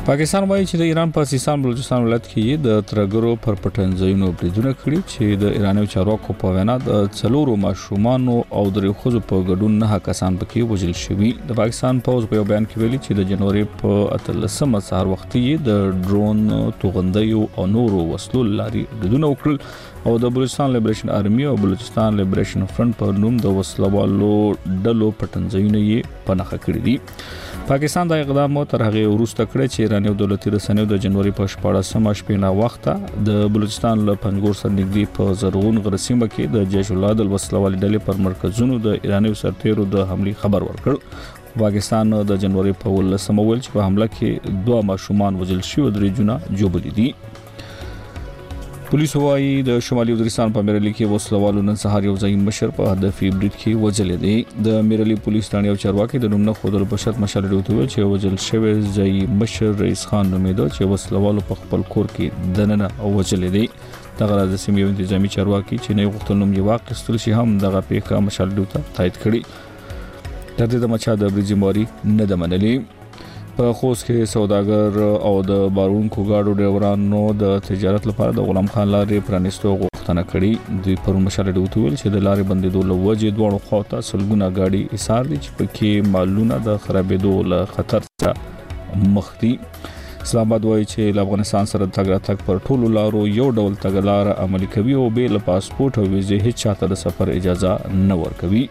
پاکستان وایي چې د ایران په سیستان بلوچستان ولایت کې د ترګرو پر پټنځایونو بریدونه کړي چې د ایراني چارواکو په وینا د څلورو ماشومانو او درې ښځو په ګډون نه کسان پکې وژل شوي. د پاکستان پوز په بیان کې ویلي چې د جنوري په اتلسمه سهار وخت یې د ډرون توغندیو او نورو وسلو لاري بریدونه وکړل او د بلوچستان لیبریشن آرمي او بلوچستان لیبریشن فرنٹ په نوم د وسلوالو ډلو پټنځایونه یې پنهخه کړی دي. پاکستان د اقدام تر هغه وروسته کړی چې ایراني دولتي رسنیو د جنوري په شپاړسمه شپې نه وخته د بلوچستان له پنځګور سره نږدې په زرغون غرسیمه کې د جیش العدل وسلوال ډلې پر مرکزونو د ایراني سرتیرو د حمله خبر ورکړ. پاکستان د جنوري په ولسمه ول چې په حمله کې دوه ماشومان وژل شوي او درې جونه جوړ دي. پولیس وايي د شمالي وزیرستان په میرلی کې وسلوالو نن سهار یو ځای مشر په هدفي برید کې وژل دي. د میرلی پولیس ثاني او چارواکي د نوم نه خودل بشت مشر لري چې وژل شوی ځای مشر رئیس خان نومیدو چې وسلوالو په خپل کور کې دننه وژل دي. دغه د سیمې انتظامی چارواکي چې نه غوښتل نوم یې واقعستل شي هم دغه پیښه مشر لري تایید کړي. تر دې د مچا د بریجماري نه د منلي. په خوست کې سوداګر او د بارونکو گاډو ډرایورانو د تجارت لپاره د غلام خان لارې پرانیستو غوښتنه کړې. دوی پرون مشر ډوټ ویل چې د لارې بندیدو له وجې دوه خواته سلګونه گاډي ایثار دي چې پکې مالونه د خرابېدو له خطر څخه مخ دي. اسلام آباد وایي چې له افغانستان سره تګ راتګ پر ټولو لارو یو ډول تګلار عملي کوي او به له پاسپورت او ویزې هیڅ چاته د سفر اجازه نه ورکوي.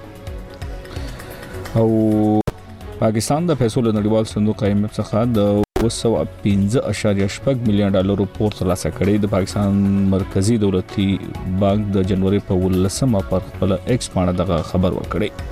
او پاکستان د پیسو له نړیوال صندوق ایم ایف څخه د دوه سوه پنځه اعشاریه شپږ میلیون ډالرو پور ترلاسه کړی. د پاکستان مرکزی دولتي بانک د جنوري په ولسمه پر خپل ایکس باندې دغه خبر ورکړی.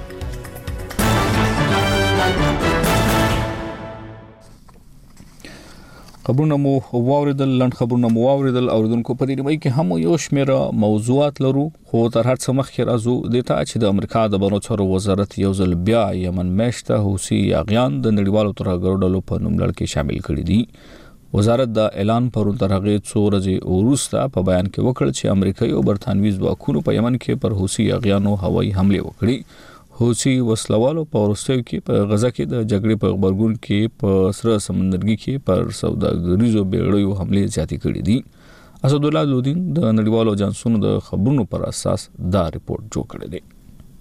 خبرونه مو واوریدل لند خبرونه مو واوریدل اوریدونکو په دې نیمه کې هم یو شمېر موضوعات لرو خو تر هر څه مخکې راځو د ته چې د امریکا د بانو چارو وزارت یو ځل بیا یمن میشته حوثي یاغیان د نړیوالو ترهګرو ډلو په نوم لړ کې شامل کړي دي. وزارت د اعلان پرون تر هغه څو ورځې وروسته په بیان کې وکړ چې امریکایي او برتانوي ځواکونو په یمن کې پر حوثي یاغیانو هوایي حمله وکړي. حوثي وسلوالو په ورستیو کې په غزا کې د جګړې په خبرګون کې په سره سمندرګي کې پر سوداګریزو بیړیو حمله زیاتې کړې دي. اسد الله لودین د نړیوالو جانسونو د خبرونو پر اساس دا ریپورت جوړ کړی دی.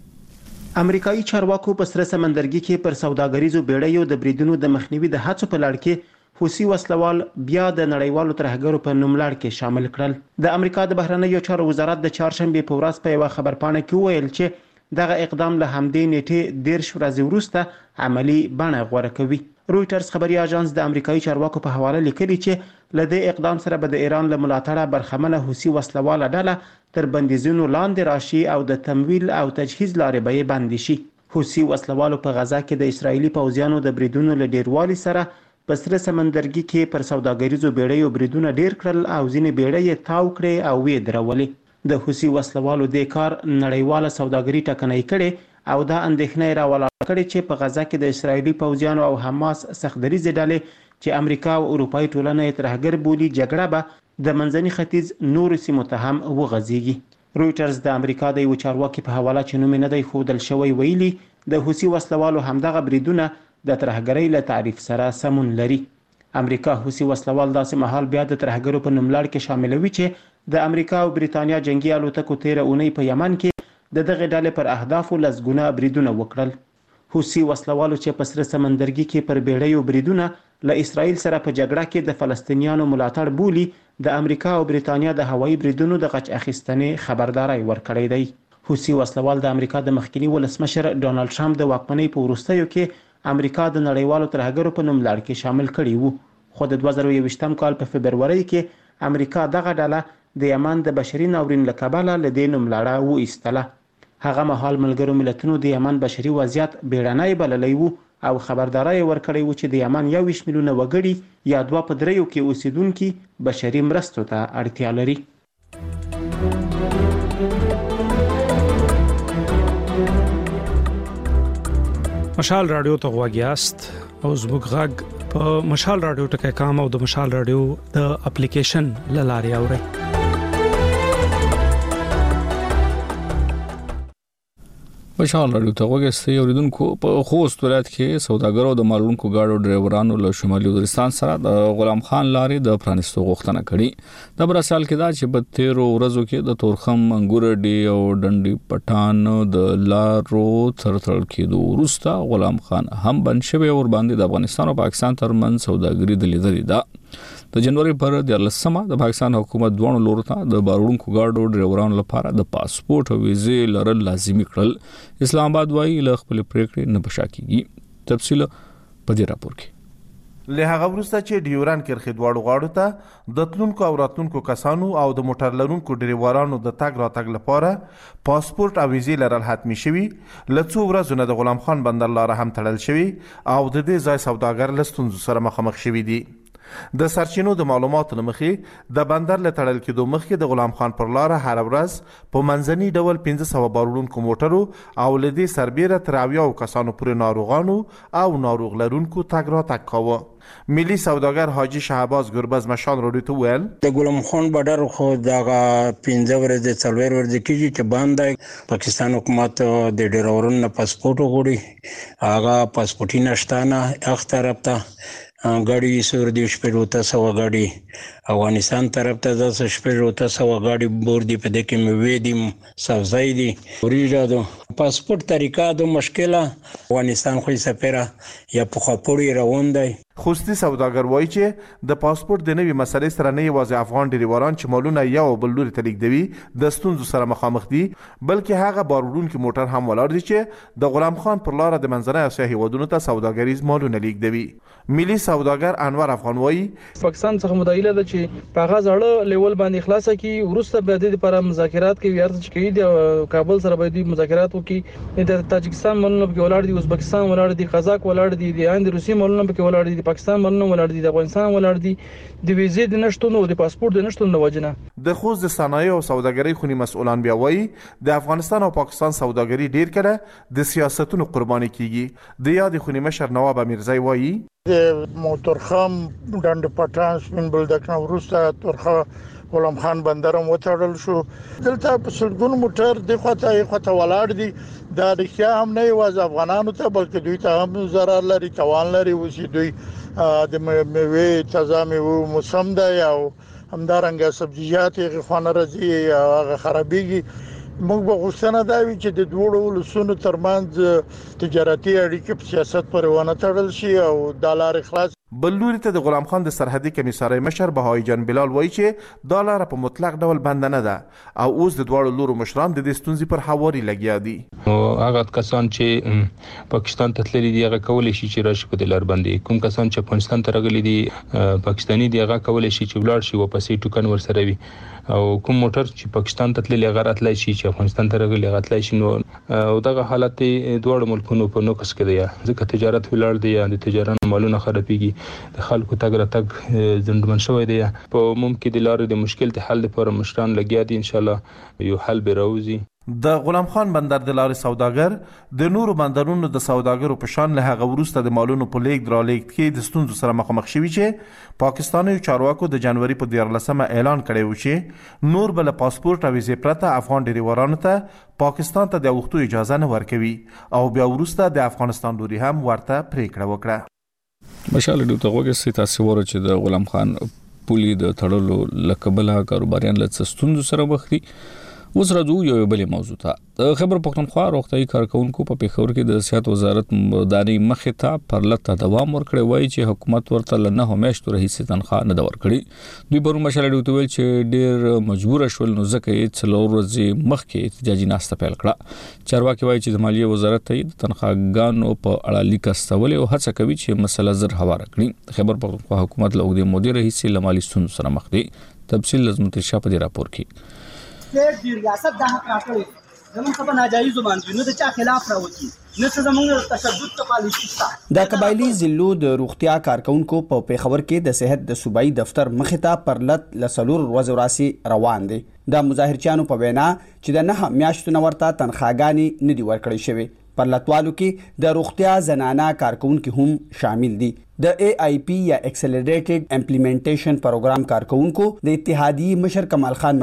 امریکایي چارواکو په سره سمندرګي کې پر سوداګریزو بیړیو د بریدونو د مخنیوي د هڅو په لړ کې حوثي وسلوال بیا د نړیوالو ترهګرو په نوم لړ کې شامل کړل. د امریکا د بهرنیو چارو وزارت د چهارشنبه په ورځ په یو خبرپاڼه کې ویل چې دغه اقدام له همدې نیټې دیرش ورځې وروسته عملی بڼه غوره کوي. رويټرز خبري اژانس د امریکایي چارواکو په حواله لیکلي چې له دې اقدام سره به د ایران له ملاتړه برخمنه حوثي وسلواله ډله تر بندیزونو لاندې راشي او د تمویل او تجهیز لارې به یې بندې شي. حوثي وسلوالو په غزا کې د اسرایلی پوځیانو د بریدونو له ډیروالي سره په سره سمندرګي کې پر سوداګریزو بیړیو بریدونه ډیر کړل او ځینې بیړۍ تاو کړې او وې درولې. د حوثي وسلوالو د کار نړیواله سوداګري ټکنۍ کړي او دا اندېښنه راولاړه کړې چې په غزا کې د اسرایلی پوځیانو او حماس سختدریزې ډلې چې امریکا او اروپایي ټولنه یې ترهګر بولي جګړه به د منځني ختیځ نورو سیمو ته هم وغځېږي. رويټرز د امریکا د یو چارواکي په حواله چې نوم نه دی ښودل شوی ویلي د حوثي وسلوالو همدغه بریدونه د ترهګرۍ له تعریف سره سمون لري. امریکا حوثي وسلوال داسې مهال بیا د ترهګرو په نوم لړ کې شاملوي چې د امریکا او بریتانیا جنگي الوتکو تیر اونۍ په یمن کې د دغه ډلې پر اهدافو لسګونه بریدونه وکړل. حوثي وسلوالو چې په سره سمندرګي کې پر بیړیو بریدونه له اسرائیل سره په جګړه کې د فلسطینیانو ملاتړ بولي د امریکا او بریتانیا د هوایي بریدونو د غچ اخیستنې خبرداري ورکړې دی. حوثي وسلوال د امریکا د مخکنی ولسمشر ډونالد ټرمپ د واکمنۍ په وروستیو کې امریکا د نړیوالو ترهګرو په نوم لړ کې شامل کړي وو. خو د دوه زره یوویشتم کال په فبرورۍ کې امریکا دغه ډله د یمن د بشري ناورین له کبله له دې نوم لړه وایستله. هغه مهال ملګرو ملتونو د یمن بشري وضعیت بیړنی بللی وو او خبرداري ورکړی و چې د یمن یوویشت میلیونه وګړي یا دوه په دریو کې اوسیدونکي بشري مرستو ته اړتیا لري. مشال رادیو ته غواګیاست او زموږ غږ په مشال رادیو ټکي کام او د مشال رادیو د اپلیکیشن لاري اوري. مشال راډیو ته وګورئ اوریدونکو په خوست ولایت کې سوداګرو د مالونکو گاډو ډرایورانو له شمالي وزیرستان سره د غلام خان لارې د پرانستو غوښتنه کړې د برسال کې دا چې په تیرو ورځو کې د تورخم انګور ډي او ډنډي پټان د لارو ترتل کېدو وروسته غلام خان هم بند شوی ور باندې د افغانستان او پاکستان ترمنځ سوداګري د لیدلې ده د جنوري پر د لسمه د پاکستان حکومت دوه لورو ته د بارونکو گاډو ډرایورانو لپاره د پاسپورت او ویزې لرل لازمي کړل اسلام آباد وايي له خپل پریکړې نه بشا کیږي تفصیل په دې راپور کې له هغه وروسته چې ډیوران کرخې دواړو غاړو ته د تلونکو او راتلونکو کسانو او د موټر لرونکو ډرایورانو د تګ راتګ لپاره پاسپورت او ویزې لرل حتمي شوي له څو ورځو نه د غلام خان بندر لاره هم تړل شوي او د دې ځای سوداګر له ستونزو سره مخامخ شوي دي د سرچینو د معلوماتو مخې د بندر له تړل کېدو مخکې د غلام خان پر لاره هر ورځ په منځني ډول پنځه سوه بارونکو موټرو او له دې سربیره تر اویاو کسانو پورې ناروغانو او ناروغ لرونکو تګ راتګ کاوه. ملي سوداګر حاجی شهباز ګربز مشال راډیو ته ویل د غلام خان بډر خو دغه پنځه ورځې څلور ورځې کېږي چې باندې پاکستان حکومت د ډرایورونو پاسپورت غوړي هغه پاسپورت نشته نه اختر ته गाड़ी سور دی شپږ وته سو गाड़ी افغانستان طرف ته د شپږ وته سو गाड़ी بور دی په دکې مې وې دي سبزای دي وريجا دو پاسپورت طریقه د مشکله افغانستان خو سفره یا په خپوري روان دی. خوستی سوداګر وایي چې د پاسپورت د نوې مسلې سره نه یوازې افغان ډریوران چې مالونه یو بل لوري ته لیږدوي د ستونزو سره مخامخ دي بلکې هغه باروړونکي موټر هم ولاړ دي چې د غلام خان پر لاره د منځنۍ اسیا هیوادونو ته سوداګریز مالونه لیږدوي. ملي سوداګر انور افغان وایي پاکستان څخه مدایله ده چې په هغه ځړه لیول باندې خلاصه کی ورسته به د لپاره مذاکرات کوي ارزش کوي د کابل سره به د مذاکرات وکړي د تاجکستان مالونه په ولاړ دي ازبکستان ولاړ دي قزاق ولاړ دي د اند روسي مالونه په ولاړ دي پاکستان مالونه ولاړ دي د افغانستان ولاړ دي د ویزې د نشټون او د پاسپورت د نشټون د وجنه د خوځ د صنایع او سوداګرۍ خونی مسؤلان بیا وایي د افغانستان او پاکستان سوداګري ډیر کړه د سیاستونو قرباني کیږي. د یاد خونی مشر نواب امیرزای وایي د موټرخم ډنډ پټان سپین بلدک نو ورسته ترخه غلام خان بندرم وتړل شو دلته په سلګون موټر د خواته خواته ولاړ دي دا رښتیا هم نه یوازې افغانانو ته بلکې دوی ته هم ضرر لري توان لري وسی دوی د میوې تازه میوه موسم دی او همدارنګه سبزیجات یې خوانه راځي هغه خرابېږي. موږ به غوښتنه دا وي چې د دوه ولسونو ترمنځ تجارتي اړیکې په سیاست پورې ونه تړل شي او د لارې خلاص. بل لوري ته د غلام خان د سرحدي کمیسارۍ مشر بهاي جان بلال وایي چې دا لاره په مطلق ډول بند نه ده او اوس د دواړو لورو مشران د دې ستونزې پر هواري لګیا دي. هغه کسان چې پاکستان ته تللي دي هغه کولای شي چې راشي په دلار باندې کوم کسان چې افغانستان ته راغلي دي پاکستاني دي هغه کولای شي چې ولاړ شي او پسې ټوکن ورسره وي او کوم موټر چې پاکستان ته تللي هغه راتلای شي چې افغانستان ته راغلي هغه تلای شي نو او دغه حالت دواړو ملکونو په نوکس کې دی ځکه تجارت ولاړ دی د تجارت مالونه خرابېږي د خلکو تګ راتګ زندمن شوی دی په ممکن د لارې د مشکل ته حل لپاره مشران لګیا دي ان شاء الله یو حل به راوځي. د غلام خان بندر د لارې سوداګر د نورو بندرونو د سوداګرو په شان له هغه وروسته د مالونو په لیږد رالېږد کې د ستونزو سره مخامخ شوي چې پاکستاني چارواکو د جنوري په دیارلسمه اعلان کړی و چې نور به له پاسپورت او ویزې پرته افغان ډریورانو ته پاکستان ته د وختو اجازه نه ورکوي او بیا وروسته د افغانستان لوري هم ورته پریکړه وکړه. مشال ډیو ته وګورئ تاسو ورته چې د غلام خان پولی د تړلو لکبله کاروباریان له ستونزو سره مخ دي. اوس راځو یو بل موضوع ته. د خبر پښتونخوا روغتیايي کارکونکو په پیښور کې د صحت وزارت مداني مخې ته پرلته دوام ورکړی وایي چې حکومت ورته له نه میاشتو راهیسې تنخواه نه ده ورکړې. دوی پرون مشال ډیو ته ویل چې ډېر مجبور شول نو ځکه یې څلور ورځې مخکې احتجاجي ناسته پیل کړه. چارواکي وایي چې د مالیې وزارت ته د تنخواهګانو په اړه لیک استولې او هڅه کوي چې مسله زر هواره کړي. خبر پښتونخوا حکومت له اوږدې مودې راهیسې له مالي ستونزو سره مخ دی. تفصیل لازم ترشا په دې راپور کې سټیټ دی ریاست د حق راکړي زموږ په ناجایز باندې نو د چا خلاف راوځي نو څه زموږ تشدد ته پالیسي شته. د قبایلی ضلعو د روغتیا کارکونکو په پیښور کې د صحت د صوبایي دفتر مخې ته پرلت لسلور ورځې راسي روان دي. د مظاهرچیانو په وینا چې د نه میاشتو نه ورته تنخواهګانې نه دي ورکړې شوې. پرلتوالو کې د روغتیا زنانه کارکونکو هم شامل دي. د ای آی پی یا ایکسلریټډ امپلیمنټیشن پروګرام کارکونکو د اتحادیې مشر کمال خان مشال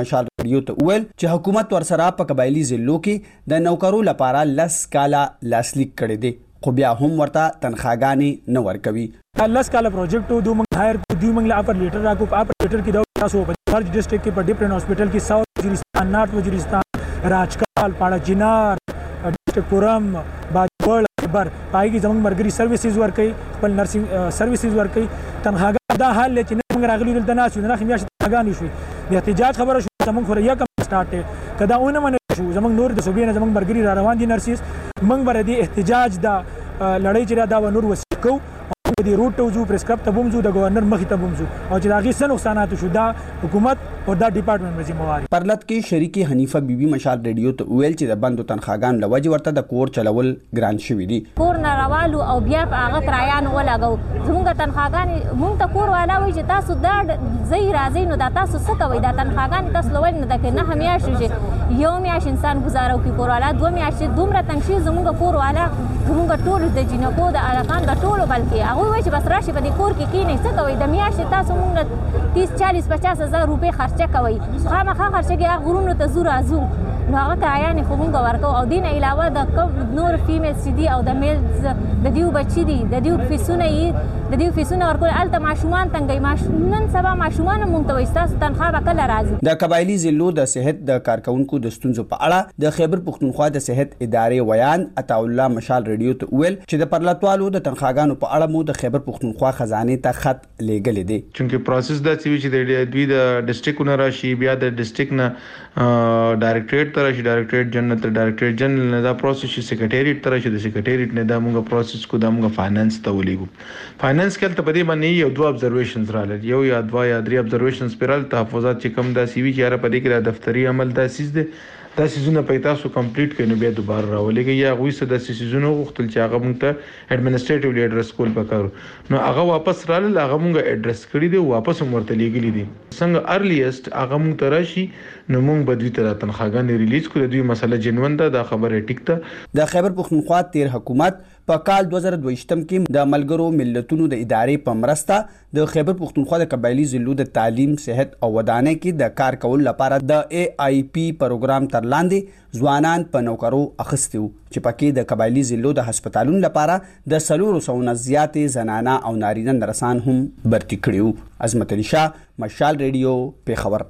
رادیو ته وویل چې حکومت ورسره په قبایلی ضلعو کې د نوکرو لپاره لس کاله لاسلیک کړی دی خو بیا هم ورته تنخواګانې نه ورکوي. لس کاله پروجیکټ دو موږ هایر کو دی موږ لا اپر لیټر راکو په اپر لیټر کې دا تاسو په هر ډسټریکټ کې په ډیفرنٹ هاسپټل کې ساوث وزیرستان نارت وزیرستان راجکال پاړه جنار ډسټریکټ پورم باجوړ خبر پای کې زموږ مرګري سرویسز ورکړي خپل نرسنګ سرویسز ورکړي تنخواګان دا حال چې موږ راغلي دلته نه شو نه خمیاش تنخواګان شوي د احتجاج خبره شو زموږ خو یا کم سٹارټ کدا اونه من شو زموږ نور د صوبې نه زموږ مرګري را روان دي نرسز موږ بر دي احتجاج دا لړۍ چې دا و نور وسکو د روټ ته وځو پرسکرپ ته بومځو د گورنر مخې ته بومځو او چې دا غي څه نقصانات شو دا حکومت او دا ډپارټمنټ مې ذمہوار. پرلط کې شریکي حنیفه بیبي مشال ریډیو ته ویل چې د بندو تنخواګان لوجه ورته د کور چلول ګران شوی دي. کور نه راوالو او بیا په هغه کرایان ولګو زموږ تنخواګان مونږ ته کور والا وي چې تاسو دا زی راځي نو دا تاسو څه کوي دا تنخواګان تاسو لول نه دکې نه همیاش شي یو میاش انسان گزارو کې کور والا دوه میاش دومره تنګ شي زموږ کور والا زموږ ټول د جنکو د علاقان د ټولو بلکې هغه وایي چې بس راشي په دې کور کې کینې څه کوي د میاشتې تاسو مونږ تیس چالیس پچاس هزار روپۍ خرچه کوي خامخا خرچه کې هغه غرونو ته ځو راځو نو هغه کرایانې خو مونږ ورکوو او دې نه علاوه د کوم نور فیمیلز چې دي او د میلز د دیو بچي دي د دیو فیسونه یې د دیو فیسونه ورکول هلته ماشومان تنګوي نن سبا ماشومان هم مونږ ته وایي ستاسو تنخوا به کله راځي. د قبایلي ضلعو د صحت د کارکونکو د ستونزو په اړه د خیبر پښتونخوا د صحت ادارې ویان عطاالله مشال ریډیو ته ویل چې د پرلطوالو د تنخواګانو په اړه مو د خیبر پښتونخوا خزانې ته خط لیږلی دی چونکې پروسس دا چې د دوی د ډسټریکټ نه راشي بیا د ډسټریکټ نه ډایرکټریټ ته راشي ډایرکټریټ جنرال ته ډایرکټریټ جنرال نه دا پروسس شي سیکریټریټ ته راشي د سیکریټریټ نه دا موږ پروسس کو دا موږ فاینانس ته ولېږو. فاینانس کې ته په دې باندې یو دوه ابزرویشنز راغلل یو یا دوه یا درې ابزرویشنز پیرال تحفظات چې کم دا سی وی چې را پدې کې د دفتری عمل دا سیس دي دا سیزونه په تاسو کمپلیټ کړئ نو بیا دوباره راولېږئ یا غوي څه د سیزونو غوښتل چې هغه مونږ ته اډمنسټریټیولی اډرس کول پکارو نو هغه واپس رالل هغه مونږ اډرس کړی دی واپس ورته لیږلي دي څنګه ارلیست هغه مونږ ته راشي نو مونږ به دوی ته تنخواګانې ریلیز کړو دوی مسله جنون ده دا خبره ټیک ده. د خیبر پښتونخوا تیر حکومت په کال دوه زره دوه کې د ملګرو ملتونو د ادارې په مرسته د خیبر پښتونخوا د قبایلی ضلعو د تعلیم صحت او ودانۍ کې د کار کول لپاره د ای آی پی پروګرام تر لاندې ځوانان په نوکرو اخیستي وو چې پکې د قبایلی ضلعو د هسپتالونو لپاره د څلورو سوو نه زیاتې زنانه او نارینه نرسان هم برتي کړي وو. عظمت علي شاه مشال ریډیو پیښور.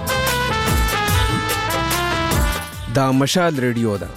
دا مشال ریډیو ده.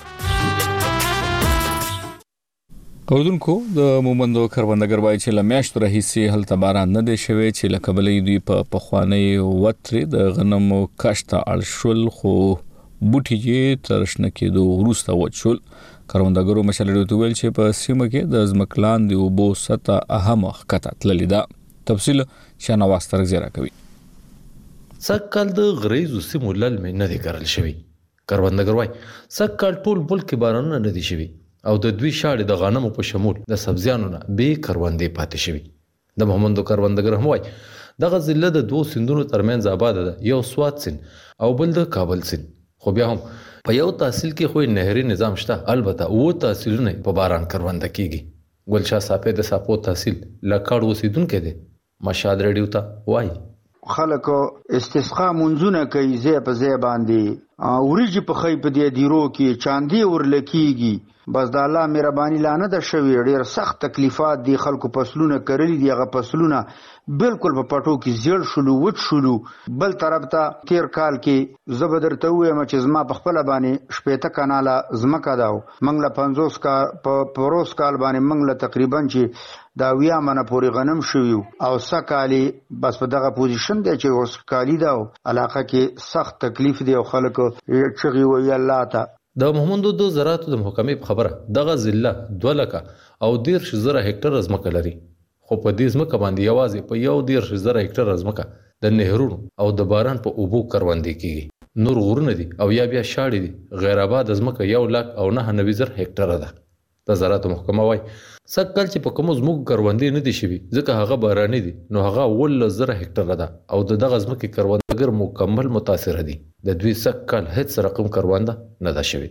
اوردونکو د مومندو کروندګر وایي چې لمیاشت راهیسې هلته باران نه دی شوی چې لکه بلې دوی په پخوانی وترې د غنمو کښت ته اړ شول خو بوټي یې تر شنه کېدو وروسته وچ شول. کروندګرو مشال ریډیو ته ویل چې په سیمه کې د ځمکې لاندې اوبو سطحه اهمه ښکته تللې ده. تفصیل شاهنواز ترک زیرا کوي. سږکال د غریزو سیمو للمې نه دی کرل شوی. کروندګر وایي سږکال ټول ملک کې بارانونه نه دي شوي او د دوی شاړې د غنمو په شمول د سبزیانو نه بې کروندې پاتې شوي. د محمدو کروندګر هم وایي دغه ضلع د دوو سیندونو ترمنځ آباده ده یو سوات سیند او بل د کابل سیند خو بیا هم په یو تحصیل کې خو نهري نظام شته البته اووه تحصیلونه په باران کرونده کیږي. ګلشاه صافی د ساپو تحصیل لکړ اوسیدونکی دی مشال ریډیو ته وایي خلک استسقا منځونه کوي ځای په ځای باندې وریجې په خی په دې دیرو کې چاندي ورلکیږي بس د الله مهرباني لانه ده شوی ډیر سخت تکلیفات دي خلکو فصلونه کرلی دي هغه فصلونه بالکل په پټو کې زیړ شلو وچ شلو. بل طرف ته تیر کال کې زبردرته وایم چې زما په خپل باندې شپېته کاناله زمکه داو منګله پنځوس کا په پروس کال باندې منګله تقریبا چې دا ویا منه پوری غنم شوی او سکالی بس په دغه پوزیشن دی چې اوس کالی داو علاقه کې سخت تکلیف دی او خلکو چغي وی الله ته. د محمدو د زراعتو د محکمې په خبره دغه ضلع دوه لکه او دیرش زره هکټره ځمکه لري خو په دې ځمکه باندې یوازې په یو دیرش زره هکټره ځمکه د نهرونو او د باران په اوبو کروندې کیږي. نور غرونه دي او یا بیا شاړې دي غیر آباد ځمکه یو لک او نه نوي زره هکټره ده. د زراعتو محکمه وایي سږکال چې په کومو ځمکو کروندې نه دي شوي ځکه هغه باراني دي نو هغه اوولس زره هکټره ده او د دغه ځمکې کروندګر مکمل متاثره دي. د دوی سږکال هیڅ رقم کرونده نه ده شوې.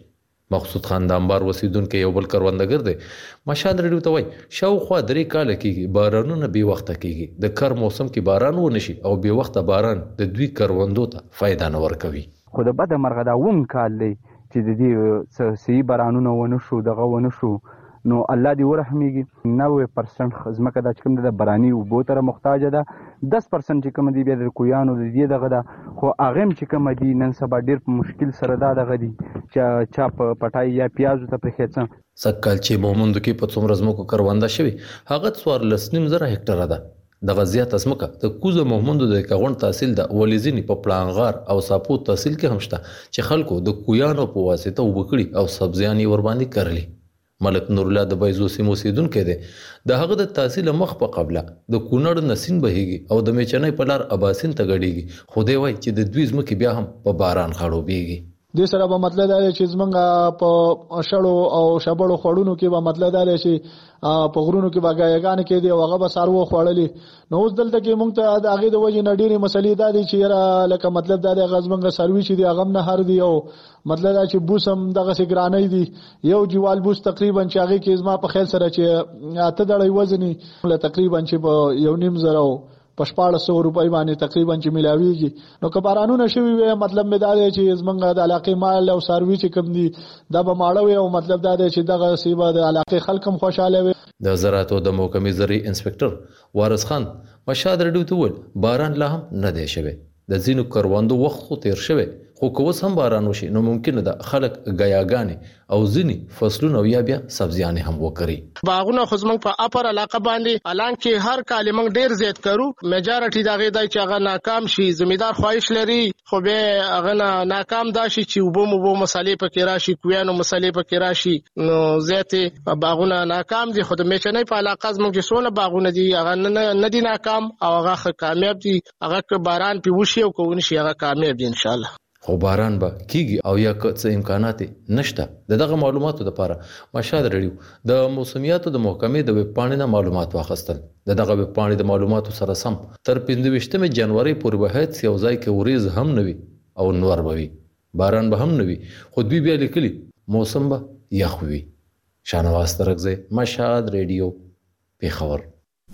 مقصود خان د انبار اوسیدونکو یو بل کروندګر دی. مشال رډیو ته وایي شاوخوا درې کاله کېږي بارانونه بې وخته کېږي. د کر موسم کې باران ونه شي او بې وخته باران د دوی کروندو ته فایده نه ورکوي. خو د بده مرغه دا اووم کال دی چې د دې صحیح بارانونه ونه شو دغه ونه شو نو الله دې ورحمیږي. نوي پرسنټ ځمکه دا چې کوم د باراني اوبو ته محتاجه ده. دس پرسنټ چې کوم دی بیا د کویانو د دې دغه ده. خو هغه چې کوم دی نن سبا ډېر په مشکل سره دا دغه دی چې چا په پټای یا پیازو ته پرېښڅه. سږکال چې مومندو کې په څومره ځمکو کرونده شوي هغه څوارلس نیم زره هکټره ده. دغه زیاته ځمکه د کوزه مومندو د کغون تحصیل د ولیزینی په پلانغار او ساپو تحصیل کې هم شته چې خلکو د کویانو په واسطه وبکړي او سبزیان یې ورباندې کرلي. ملک نور الله د بایزو سیمو اوسیدونکی دی. د هغه د تحصیل مخ په قبله د کونړ نسین بهیږي او د میچنۍ په لار اباسین ته ګډیږي. خو دی وایي چې د دوی ځمکې بیا هم په باران خړوبېږي. دې سره به مطلب دا دی چې زمونږ په شړو او شبړو خوړونو کې به مطلب دا دی چې په غرونو کې به ګایګانې کېدي او هغه به څاروو خوړلي. نو اوس دلته کې مونږ ته د هغې د وجې نه ډېرې مسلې دا دي چې یاره لکه مطلب دا دی هغه زمونږ څاروي چې دي هغه هم نه هر دي او مطلب دا چې بوس هم دغسې ګرانۍ دي. یو جوال بوس تقریبا چې هغې کې زما په خیال سره چې اته دړی وزني تقریبا چې په یو نیم زره په شپاړس سوه روپۍ باندې تقریبا چې میلاویږي. نو که بارانونه شوي وي مطلب مې دا دی چې زمونږ د علاقې مال او څاروي چې کوم دي دا به ماړه وي او مطلب دا دی چې دغسې به د علاقې خلک هم خوشحاله وي. د زراعتو د محکمې زرعي انسپکټر وارث خان مشاد رډیو ته وویل باران لا هم نه دی شوی. د ځینو کروندو وخت خو تیر شوی خو که اوس هم باران وشي نو ممکنه ده خلک ګیاګانې او ځینې فصلونه او یا بیا سبزیانې هم وکري. باغونه خو زموږ په اپر علاقه باندې الان کې هر کال موږ ډیر زیات کرو. میجارټي د هغې دی چې هغه ناکام شي. زمیندار خواهش لري خو بیا هغه نه ناکام دا شي چې اوبه موبو مسالې پکې راشي کویانو مسالې پکې راشي نو زیاتې باغونه ناکام دي. خو د میچنۍ په علاقه زموږ چې څونه باغونه دي هغه نه دي ناکام او هغه ښه کامیاب دي. هغه که باران پې وشي او که ونه شي هغه کامیاب دي انشاءالله. خو باران به کیږي او یا که څه امکانات نشته. د دغه معلوماتو لپاره مشاد رډیو د موسمیاتو د محکمې د ویب پاڼې نه معلومات واخیستل. د دغه ویب پاڼې د معلوماتو سره سم تر پنځه ویشتمې جنوري پورې به هیڅ یو ځای کې وریځ هم نه وي او نور به وي. باران به هم نه وي خو دوی بیا لیکلي موسم به یخ وي. شاهنواز ترکزی مشاد رډیو پېښور.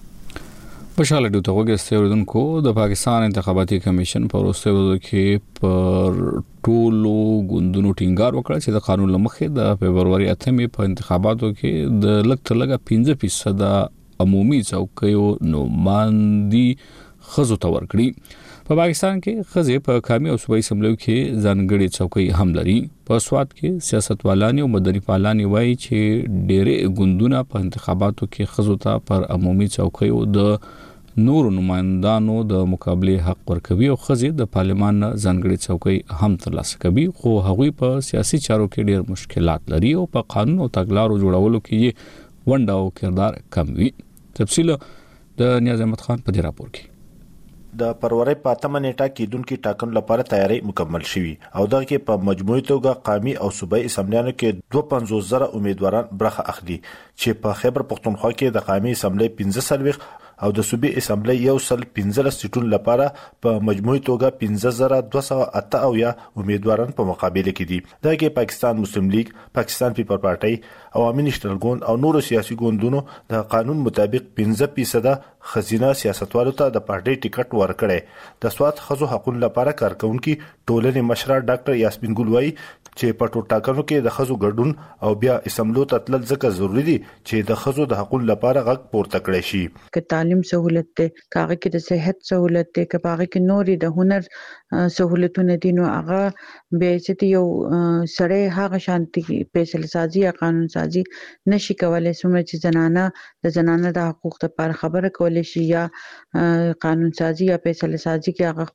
خوشاله ډیو ته وګورئ اوریدونکو د پاکستان انتخاباتي کمیشن په وروستیو ورځو کې پر ټولو ګوندونو ټینګار وکړ چې د قانون لمخې د فبرवरी اتمې په انتخاباتو کې د لږ تر لږه پنځه فیصد عمومي څوکیو نوماندي خزو ته ورکړي. په پاکستان کې خزې په قومي او صوبایي اسمبلیو کې ځانګړي څوکۍ هم لري. په سواد کې سیاستوالان او مدني فعالان وایي چې ډېرې ګوندونه په انتخاباتو کې خزو ته پر عمومي څوکیو د نور نمائندانو د مقابله حق ورکوي او خزې د پارلمان ځانګړي څوکۍ هم ترلاسه کوي. خو هغوی په سیاسي چارو کې ډېر مشکلات لري او په قانون او تګلارو جوړولو کې ونډه او کردار کم وي. تفصیل د نیاز احمد خان په دې راپور کې. د فروری په اتمه نیټه کېدونکو ټاکنو لپاره تیاری مکمل شوی او دغه کې په مجموعي توګه قومي او صوبایي اسمبلیانو کې دوه پنځوس زره امیدواران برخه اخلي چې په خیبر پختونخوا کې د قومي اسمبلی پنځه څلوېښت او د صوبې اسمبلی یو سل پنځلس سیټونو لپاره په مجموعي توګه پنځه زره دوه سوه اته اویا امیدواران په مقابله کې دي. دا کې پاکستان مسلم لیگ، پاکستان پیپل پارټي، عوامي نېشنل ګوند او نورو سیاسي ګوندونو د قانون مطابق پنځه فیصده خزینه سیاستوالو ته د پارټي ټیکټ ورکړي. د سواد خزو حقوقو لپاره کارکونکي ټولنې مشره ډاکټر یاسمین ګل وایي چې په ټول ټاکنو کې د خزو ګډون او بیا اسمبلو ته تلل ځکه ضروری دي چې د خزو د حقوقو لپاره غږ پورته کړي شي. که تعلیم سہولت ته، کاغه کې د صحت سہولت ته، که پاغه کې نوري د هنر سہولتونه دي نو هغه به چې یو سړی هغه شانتي فیصله سازي یا قانون سازي نشي کولای. سمره چې زنانه د زنانه د حقوق لپاره خبره کولای شي یا قانون سازي یا فیصله سازي کې هغه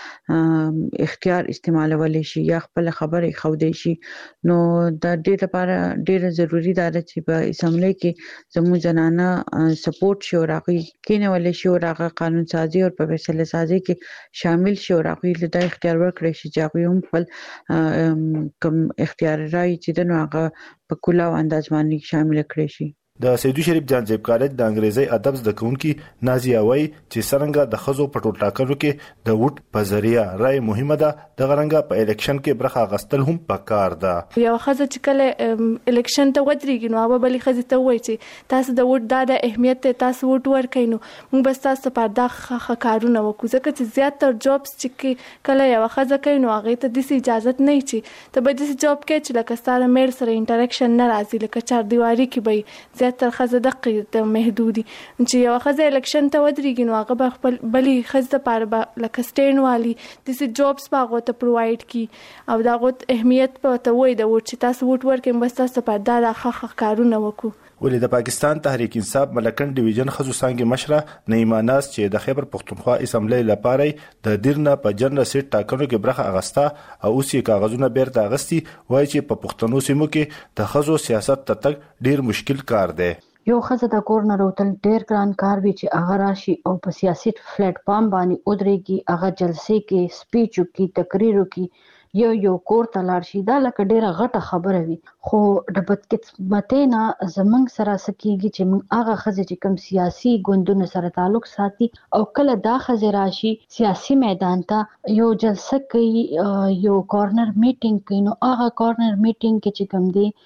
خپل اختیار استعمالولای شي یا خپل خبره خودي شي. نو د دې لپاره ډېر ضروری ده چې په اسمبلی کې زموږ زنانه سپورټ شي او راغي کینولای شي او راغه قانون سازي او په فیصله سازي کې شامل شي او راغي د اختیار ورکړي شي چې هغه هم خپل کوم اختیار راي چې د نو هغه په کلاو انداز باندې شامل کړي شي. د سیدو شریف جانجیب کالج د انګریزي ادب زده کوونکي نازیه وای چې څنګه د خزو په ټول ټاکنو کې د ووټ په ذریعہ رائے مهمه ده د غرنګ په الیکشن کې برخه غستل هم پکار ده. یو خزه چې کله الیکشن ته ودرېږي نو هغه بلې خزه ته وایي چې تاسو د ووټ د اهمیت ته تاسو ووټ ورکړئ نو موږ بس تاسو په دغه کارونه وکړو ځکه چې زیاتره جابس چې کله یو خزه کوي نو هغه ته د اجازه نه چي ته به د جاب کې چې لکه ستاره میل سره انټریکشن نه راځي لکه چار دیواری کې به زیاتره خزه دقیق محدودي چې یو خزه الیکشن ته ودرېږي نو هغه به خپل بلې خزه لپاره لکه سټین والی د جابس په هغه ته پرووایډ کی او دا غوت اهمیت په ته وای د وټ چې تاسو وټ ورکې بس تاسو په دا د کارونه وکړو. ولې د پاکستان تحریک انصاف ملکن ډیویژن خزو څنګه مشره نعیمه ناز چې د خیبر پختونخوا اسمبلی لپاره د دیرنه په جنرال سیټ ټاکنو کې برخه اغستا او اوس یې کاغذونه بیرته اغستی وایي چې په پښتنو سیمو کې د خزو سیاست ته تک ډیر مشکل کار دی. یو خزه د کور نه روتل ډیر ګران کار وی چې هغه راشي او په سیاسي پلیټ فارم باندې ودرېږي هغه جلسې کې سپیچ وکي تقریر وکي یو یو کور ته لاړ شي دا لکه ډیره غټه خبره وي خو د بدقسمتۍ نه زمونږ سره سکیږي چې موږ هغه خزه چې کوم سیاسي ګوندونو سره تعلق ساتي او کله دا خزه راشي سیاسي میدان ته یو جلسه کوي یو کارنر میټینګ کوي نو هغه کارنر میټینګ کې چې کوم دی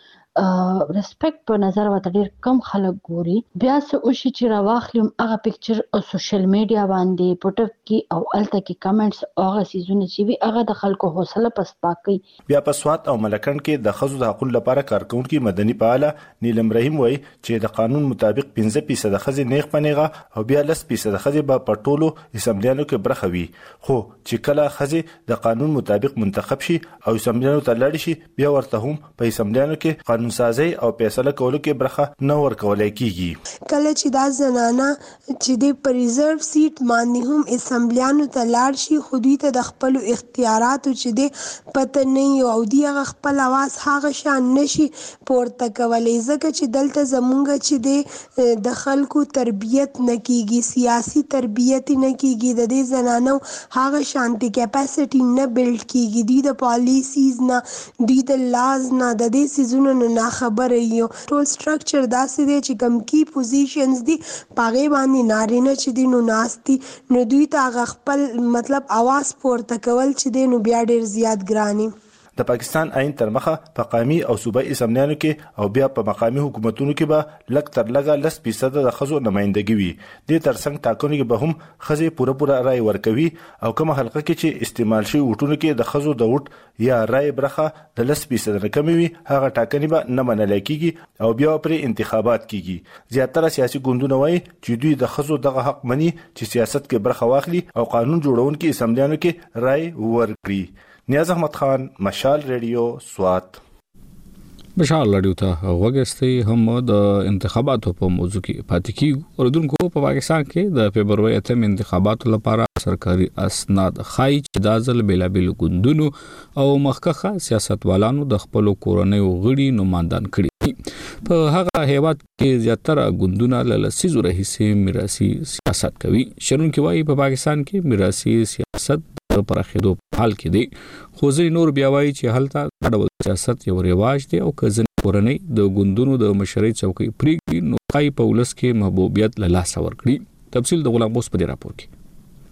ریسپیکټ په نظر وته ډیر کم خلک ګوري بیا څه او شي چې راوخلم هغه پکچر او سوشل میډیا باندې پټ کی او الته کی کمنټس هغه سيزونه چې وی هغه د خلکو حوصله پستا کوي. بیا په سوات او ملکن کې د خزو د حقوقو لپاره کارکونکو مدني فعال نیلم رحیم وای چې د قانون مطابق پنځه فیصد خزي نیغ پنیغه او بیا لس فیصد خزي په پټولو اسمبلیانو کې برخه وي خو چې کله خزي د قانون مطابق منتخب شي او اسمبلیانو ته لاړ شي بیا ورته هم په اسمبلیانو کې قانون سازي او فیصله کولو کې برخه نه ورکولای کیږي. کله چې دا زنانه چې د پریزرو سیټ باندې هم اسمبلیانو ته لاړ شي خو دوی ته د خپل اختیاراتو چې د پته نه او دی خپل आवाज هغه شان نشي پورته کولای ځکه چې دلته زمونږ چې د خلکو تربیت نه کیږي سیاسي تربیت نه کیږي د دې زنانو هغه شانتي کیپاسټي نه بیلډ کیږي دی د پالیسیز نه دی د لاز نه د دې سيزونو نه خبره یو ټول سټرکچر داسې دی چې کم کی پوزیشنز دي پاغه باندې نارینه چې دي نو ناشتي نو دوی ته خپل مطلب आवाज پورته کول چې دي نو بیا ډیر زیات ګرانی. د پاکستان عین تر مخه په قومي او صوبایي اسمبلیانو کې او بیا په مقامي حکومتونو کې به لک تر لګه لس فیصد د خزو نمائندګي وي د ترڅنګ ټاکنو کې به هم خزي پوره پوره رائے ورکوي او کومه حلقه کې چې استعمال شي وټونو کې د خزو د وټ یا رائے برخه د لس فیصد نه کمی وي هغه ټاکنې به نه منل کیږي او بیا پر انتخابات کیږي. زیاتره سیاسي ګوندونه وایي چې دوی د خزو دغه حق مني چې سیاست کې برخه واخلي او قانون جوړونکو اسمبلیانو کې رائے ورکړي. نیاز احمد خان مشال ریډیو سوات. مشال ریډیو ته وګستې هم د انتخاباتو په موضوع کې پاتې کیږي اوردونکو په پاکستان کې د فبرवरी اتم انتخاباتو لپاره سرکاري اسناد خای چې د ځل بیلابل ګوندونو او مخکخه سیاستوالانو د خپل کورنۍ غړي نمائندان کړي په هغه هیواد کې زیاتره ګوندونه له لسیزو راهیسې میراثي سیاست کوي. شرونکو وايي په پاکستان کې میراثي سیاست پر خېدو حال کې دي خو ځینې نور بیا وایي چې هلته ډول سیاست یو رواج دی او کزن کورنۍ د ګوندونو د مشرۍ چوکۍ پریږدي نو خای په ولس کې محبوبیت له لاس ورکړي. تفصیل د غلام بوس په دې راپور کې.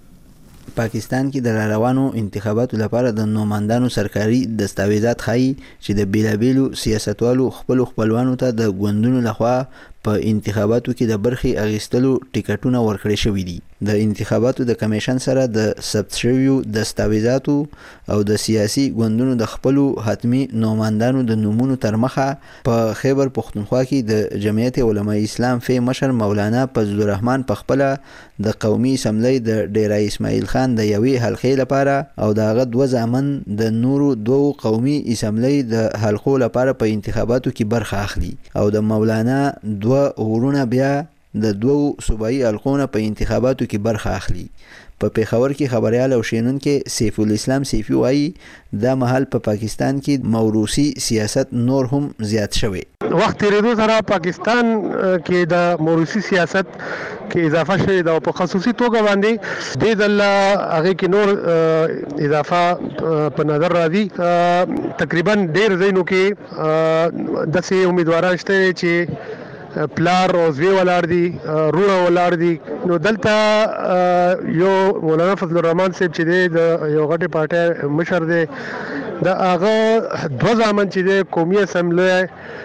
پاکستان کې د روانو انتخاباتو لپاره د نوماندانو سرکاري دستاویزات خایي چې د بیلابیلو سیاستوالو خپل خپلوانو ته د ګوندونو لخوا په انتخاباتو کې د برخي اغستلو ټیکټونه ورکړي شوې دي. د انتخاباتو د کمیشن سره د ثبت شویو دستاویزاتو او د سیاسي ګوندونو د خپل حتمی نوماندانو د نومونو تر مخه په خیبر پختونخوا کې د جمعیت علماء اسلام فی مشر مولانا فضل الرحمن په خپل د قومي اسمبلی د ډیرای اسماعیل خان د یوې حلقې لپاره او د هغه دوه ځامن د نورو دوه قومي اسمبلی د حلقو لپاره په انتخاباتو کې برخه اخلي او د مولانا دوه ورونه بیا د دوه صوبایي حلقونو په انتخاباتو کې برخه اخلي. په پیښور کې خبريال او شینونکو سیف الاسلام سیفی وایي دا محل په پاکستان کې موروثي سیاست نور هم زیات شوی. وخت ریدو سره پاکستان کې د موروثي سیاست کې اضافه شوی دا په خصوصي توګه باندې د دل هغه کې نور اضافه په نظر راځي. تقریبا ډېر ځینو کې د سي امیدواران شته چې پلار او زوی ولاړ دي روړه ولاړ دي. نو دلته یو مولانا فضل الرحمن صاحب چې دی د یو غټي پارټي مشر دی دا هغه دوه ځامن چې دی قومي اسمبلی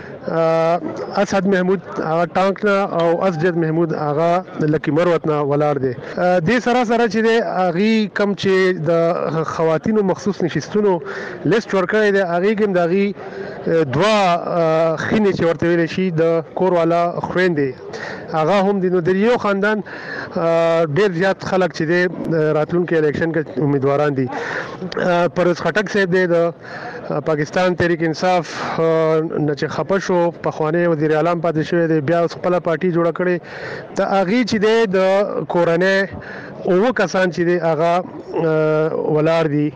اسد محمود هغه ټانک نه او اسجد محمود هغه لکی مروت نه ولاړ دی. د سره سره چې دی هغه کم چې د خواتینو مخصوص نشستونو لیست ورکړی دی هغه کوم دغه دوا خینې چې ورته ویل شي د کور والا خويندې هغه هم د نو د یو خاندان ډیر زیات خلک چې دی راتلونکو الیکشن کې امیدواران دي. پرویز خټک صاحب دی د پاکستان تحریک انصاف نه چې خپه شو په خوانه وزیر اعظم پاتې شوی دی بیا خپل پارټي جوړ کړي ته اغي چې دی د کورنۍ او کسان چې دی هغه ولار دي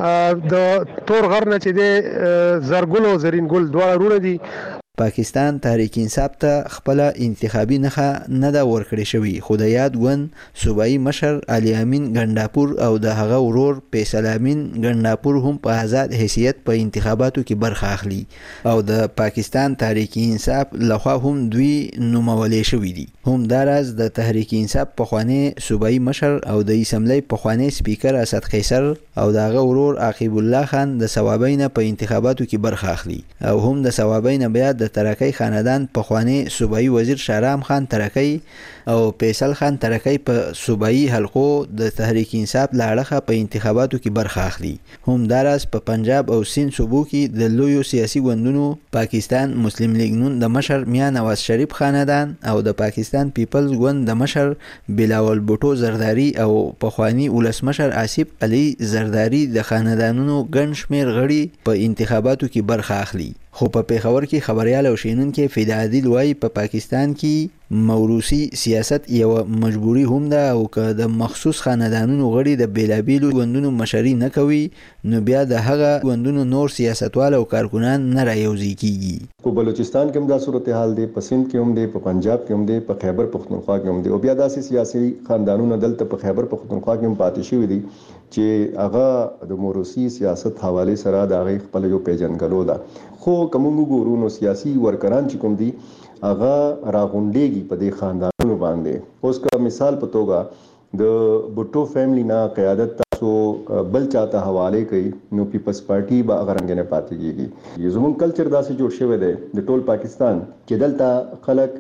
د تور غر نه چې دی زرګل او زرین ګل دواړه رونه دي. پاکستان تحریک انصاف ته خپل انتخابي نخه نه دا ورکړی شوی خو د یاد ګوند صوبایي مشر علي امین ګنداپور او د هغه ورور فیصل امین ګنداپور هم په آزاد حیثیت په انتخاباتو کې برخه اخلي او د پاکستان تحریک انصاف لخوا هم دوی نومولې شوی دي. هم داراز د تحریک انصاف په خوانه صوبایي مشر او د اسمبلی په خوانه سپیکر اسد قیصر او د هغه ورور عقیب الله خان د ثوابین په انتخاباتو کې برخه اخلي او هم د ثوابین بیا د ترکی خاندان په خوانی صوبایي وزیر شهرام خان ترکی او فیصل خان ترکی په صوبایي حلقو د تحریک انصاف لاړه په انتخاباتو کې برخه اخلي. هم داراز په پنجاب او سند صوبو کې د لویو سیاسي ګوندونو پاکستان مسلم لیگ نون د مشر میاں نواز شریف خاندان او د پاکستان پیپلز ګوند د مشر بلاول بوټو زرداری او په خوانی ولسمشر آصف علي زرداری د خاندانونو ګڼ شمیر غړي په انتخاباتو کې برخه اخلي. خو په پیښور کې خبريال او شینونکو فدا عادل وای په پاکستان کې موروثي سیاست یو مجبوری هم ده او که د مخصوص خاندانونو غړي د بیلابیلو ګوندونو مشري نه کوي نو بیا د هغه ګوندونو نور سیاستوال او کارکونان نه رايوځي کیږي. په بلوچستان کې هم دا صورتحال دی، په سند کې هم دی، په پنجاب کې هم دی، په خیبر پختونخوا کې هم دی او بیا داسې سیاسي خاندانونو دلته په خیبر پختونخوا کې هم پاتې شوی دي چې هغه د موروثي سیاست حواله سره د هغه خپل یو پیژنګلو ده. خو کوم ګورو نو سیاسي ورکران چې کوم دي هغه راغونډيږي په دې خاندانونو باندې. اوس کا مثال په توګه د بوټو فیملی نه قیادت تاسو بل چاته حواله کوي نو پیپلز پارټي به غرنګ نه پاتې کیږي. زموږ کلچر داسې جوړ شوی دی د ټول پاکستان چې دلته خلک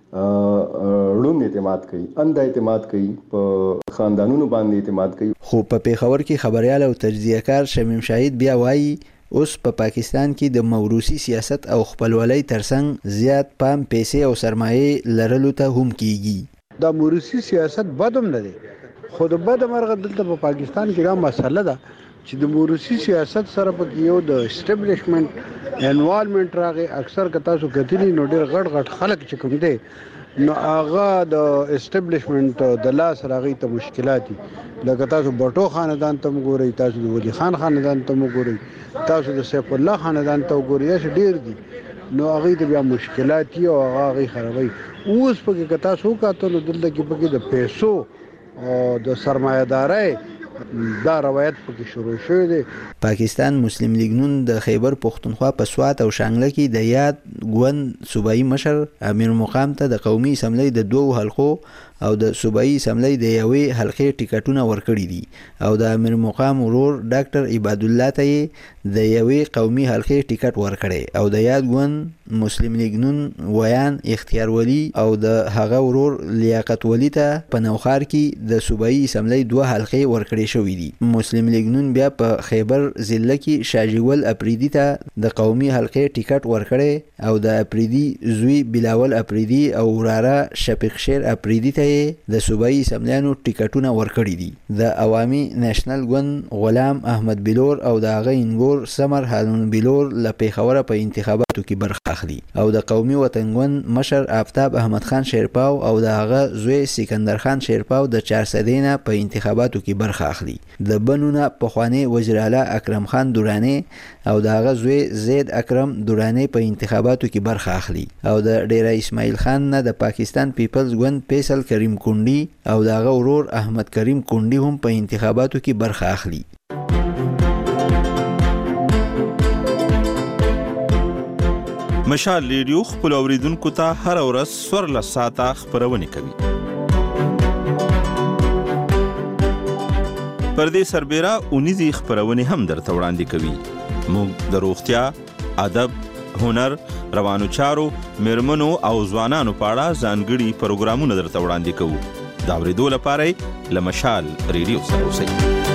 ړوند اعتماد کوي، اند اعتماد کوي، په خاندانونو باندې اعتماد کوي. خو په پیښور کې خبريال او تجزیه کار شمیم شاهد بیا وایي اوس په پا پاکستان کې د موروثي سیاست او خپلولۍ ترڅنګ زیات پام پیسې او سرمایه لرلو ته هم کیږي. دا موروثي سیاست بدوم نه دی خو د بد مرغه دلته په پاکستان کې دا مسله ده چې د موروثي سیاست سره په یو د اسټابلیشمنت انوالومنت راغی. اکثر که تاسو کتلی نو ډېر غټ غټ خلک چې کوم دی نو هغه د اسټابلیشمنت د لاس راغی ته مشکلات دي. لکه تاسو بټو خاندان ته وګورئ، تاسو د ولی خان خاندان ته وګورئ، تاسو د سیف الله خاندان ته وګورئ، چې ډیر دي نو هغه ته بیا مشکلات دي او هغه خرابوي. اوس په کې تاسو کاته نو دلته کې په کې د پیسو او د سرمایه‌دارۍ دا روایت پکې شروع شوی دی. پاکستان مسلم لیگ نون د خیبر پختونخوا په سوات او شانګله کې د یاد ګوند صوبایي مشر امیر مقام ته د قومي اسمبلی د دوه حلقو او د صوبایي اسمبلی د یوې حلقې ټیکټونه ورکړي دي او د امیر مقام ورور ډاکټر عباد الله ته د یوې قومي حلقې ټیکټ ورکړي او د یاد ګوند مسلم لیگ نون ویان اختیار ولی او د هغه ورور لیاقت ولی ته په نوخار کې د صوبایي اسمبلی دوه حلقې ورکړي شوې دي. مسلم لیگ نون بیا په خیبر ضلع کې شاجول اپریدي ته د قومي حلقې ټیکټ ورکړي او د اپریدي زوی بلاول اپریدي او وراره شفیق شیر اپریدي ته د صوبایي اسمبلیانو ټیکټونه ورکړي دي. د عوامي نېشنل ګوند غلام احمد بلور او د هغه انګور سمر هارون بلور له پیښوره په انتخاباتو کې برخه اخلي او د قومي وطن ګوند مشر آفتاب احمد خان شیرپاو او د هغه زوی سکندر خان شیرپاو د چارسدینه په انتخاباتو کې برخه اخلي. د بنونه پخوانی وزیر اعلی اکرم خان دورانی او د هغه زوی زید اکرم دورانی په انتخاباتو کې برخه اخلي او د ډیره اسماعیل خان نه د پاکستان پیپلز ګوند فیصل کریم کونډي او د هغه ورور احمد کریم کونډي هم په انتخاباتو کې برخه اخلي. مشال ریډیو خپل اوریدونکو ته هر ورځ څوارلس ساعته خبرونه کوي. پر دې سربېره اونیزي خبرونه هم درته وړاندې کوي. موږ د روغتیا، ادب، هنر، روانو چارو، میرمنو او ځوانانو په اړه ځانګړي پروګرامونه درته وړاندې کوو. دا اورېدو لپاره له مشال ریډیو سره اوسئ.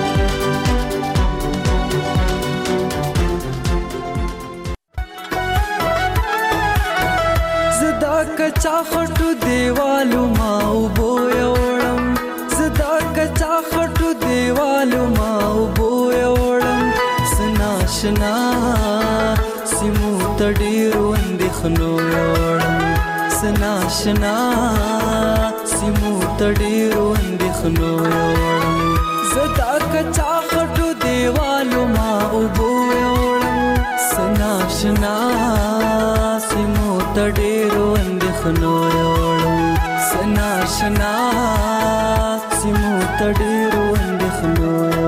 کچا خټو دیوالو ما وبو یوړم زدا کچا خټو دیوالو ما وبو یوړم سناشنا سیمو تډیرو اندخنو یوړم سناشنا سیمو تډیرو اندخنو یوړم زدا کچا خټو دیوالو ما وبو یوړم سناشنا سیمو تډیرو خنو یوړم سناشنا سیمو تډیرو اندخنو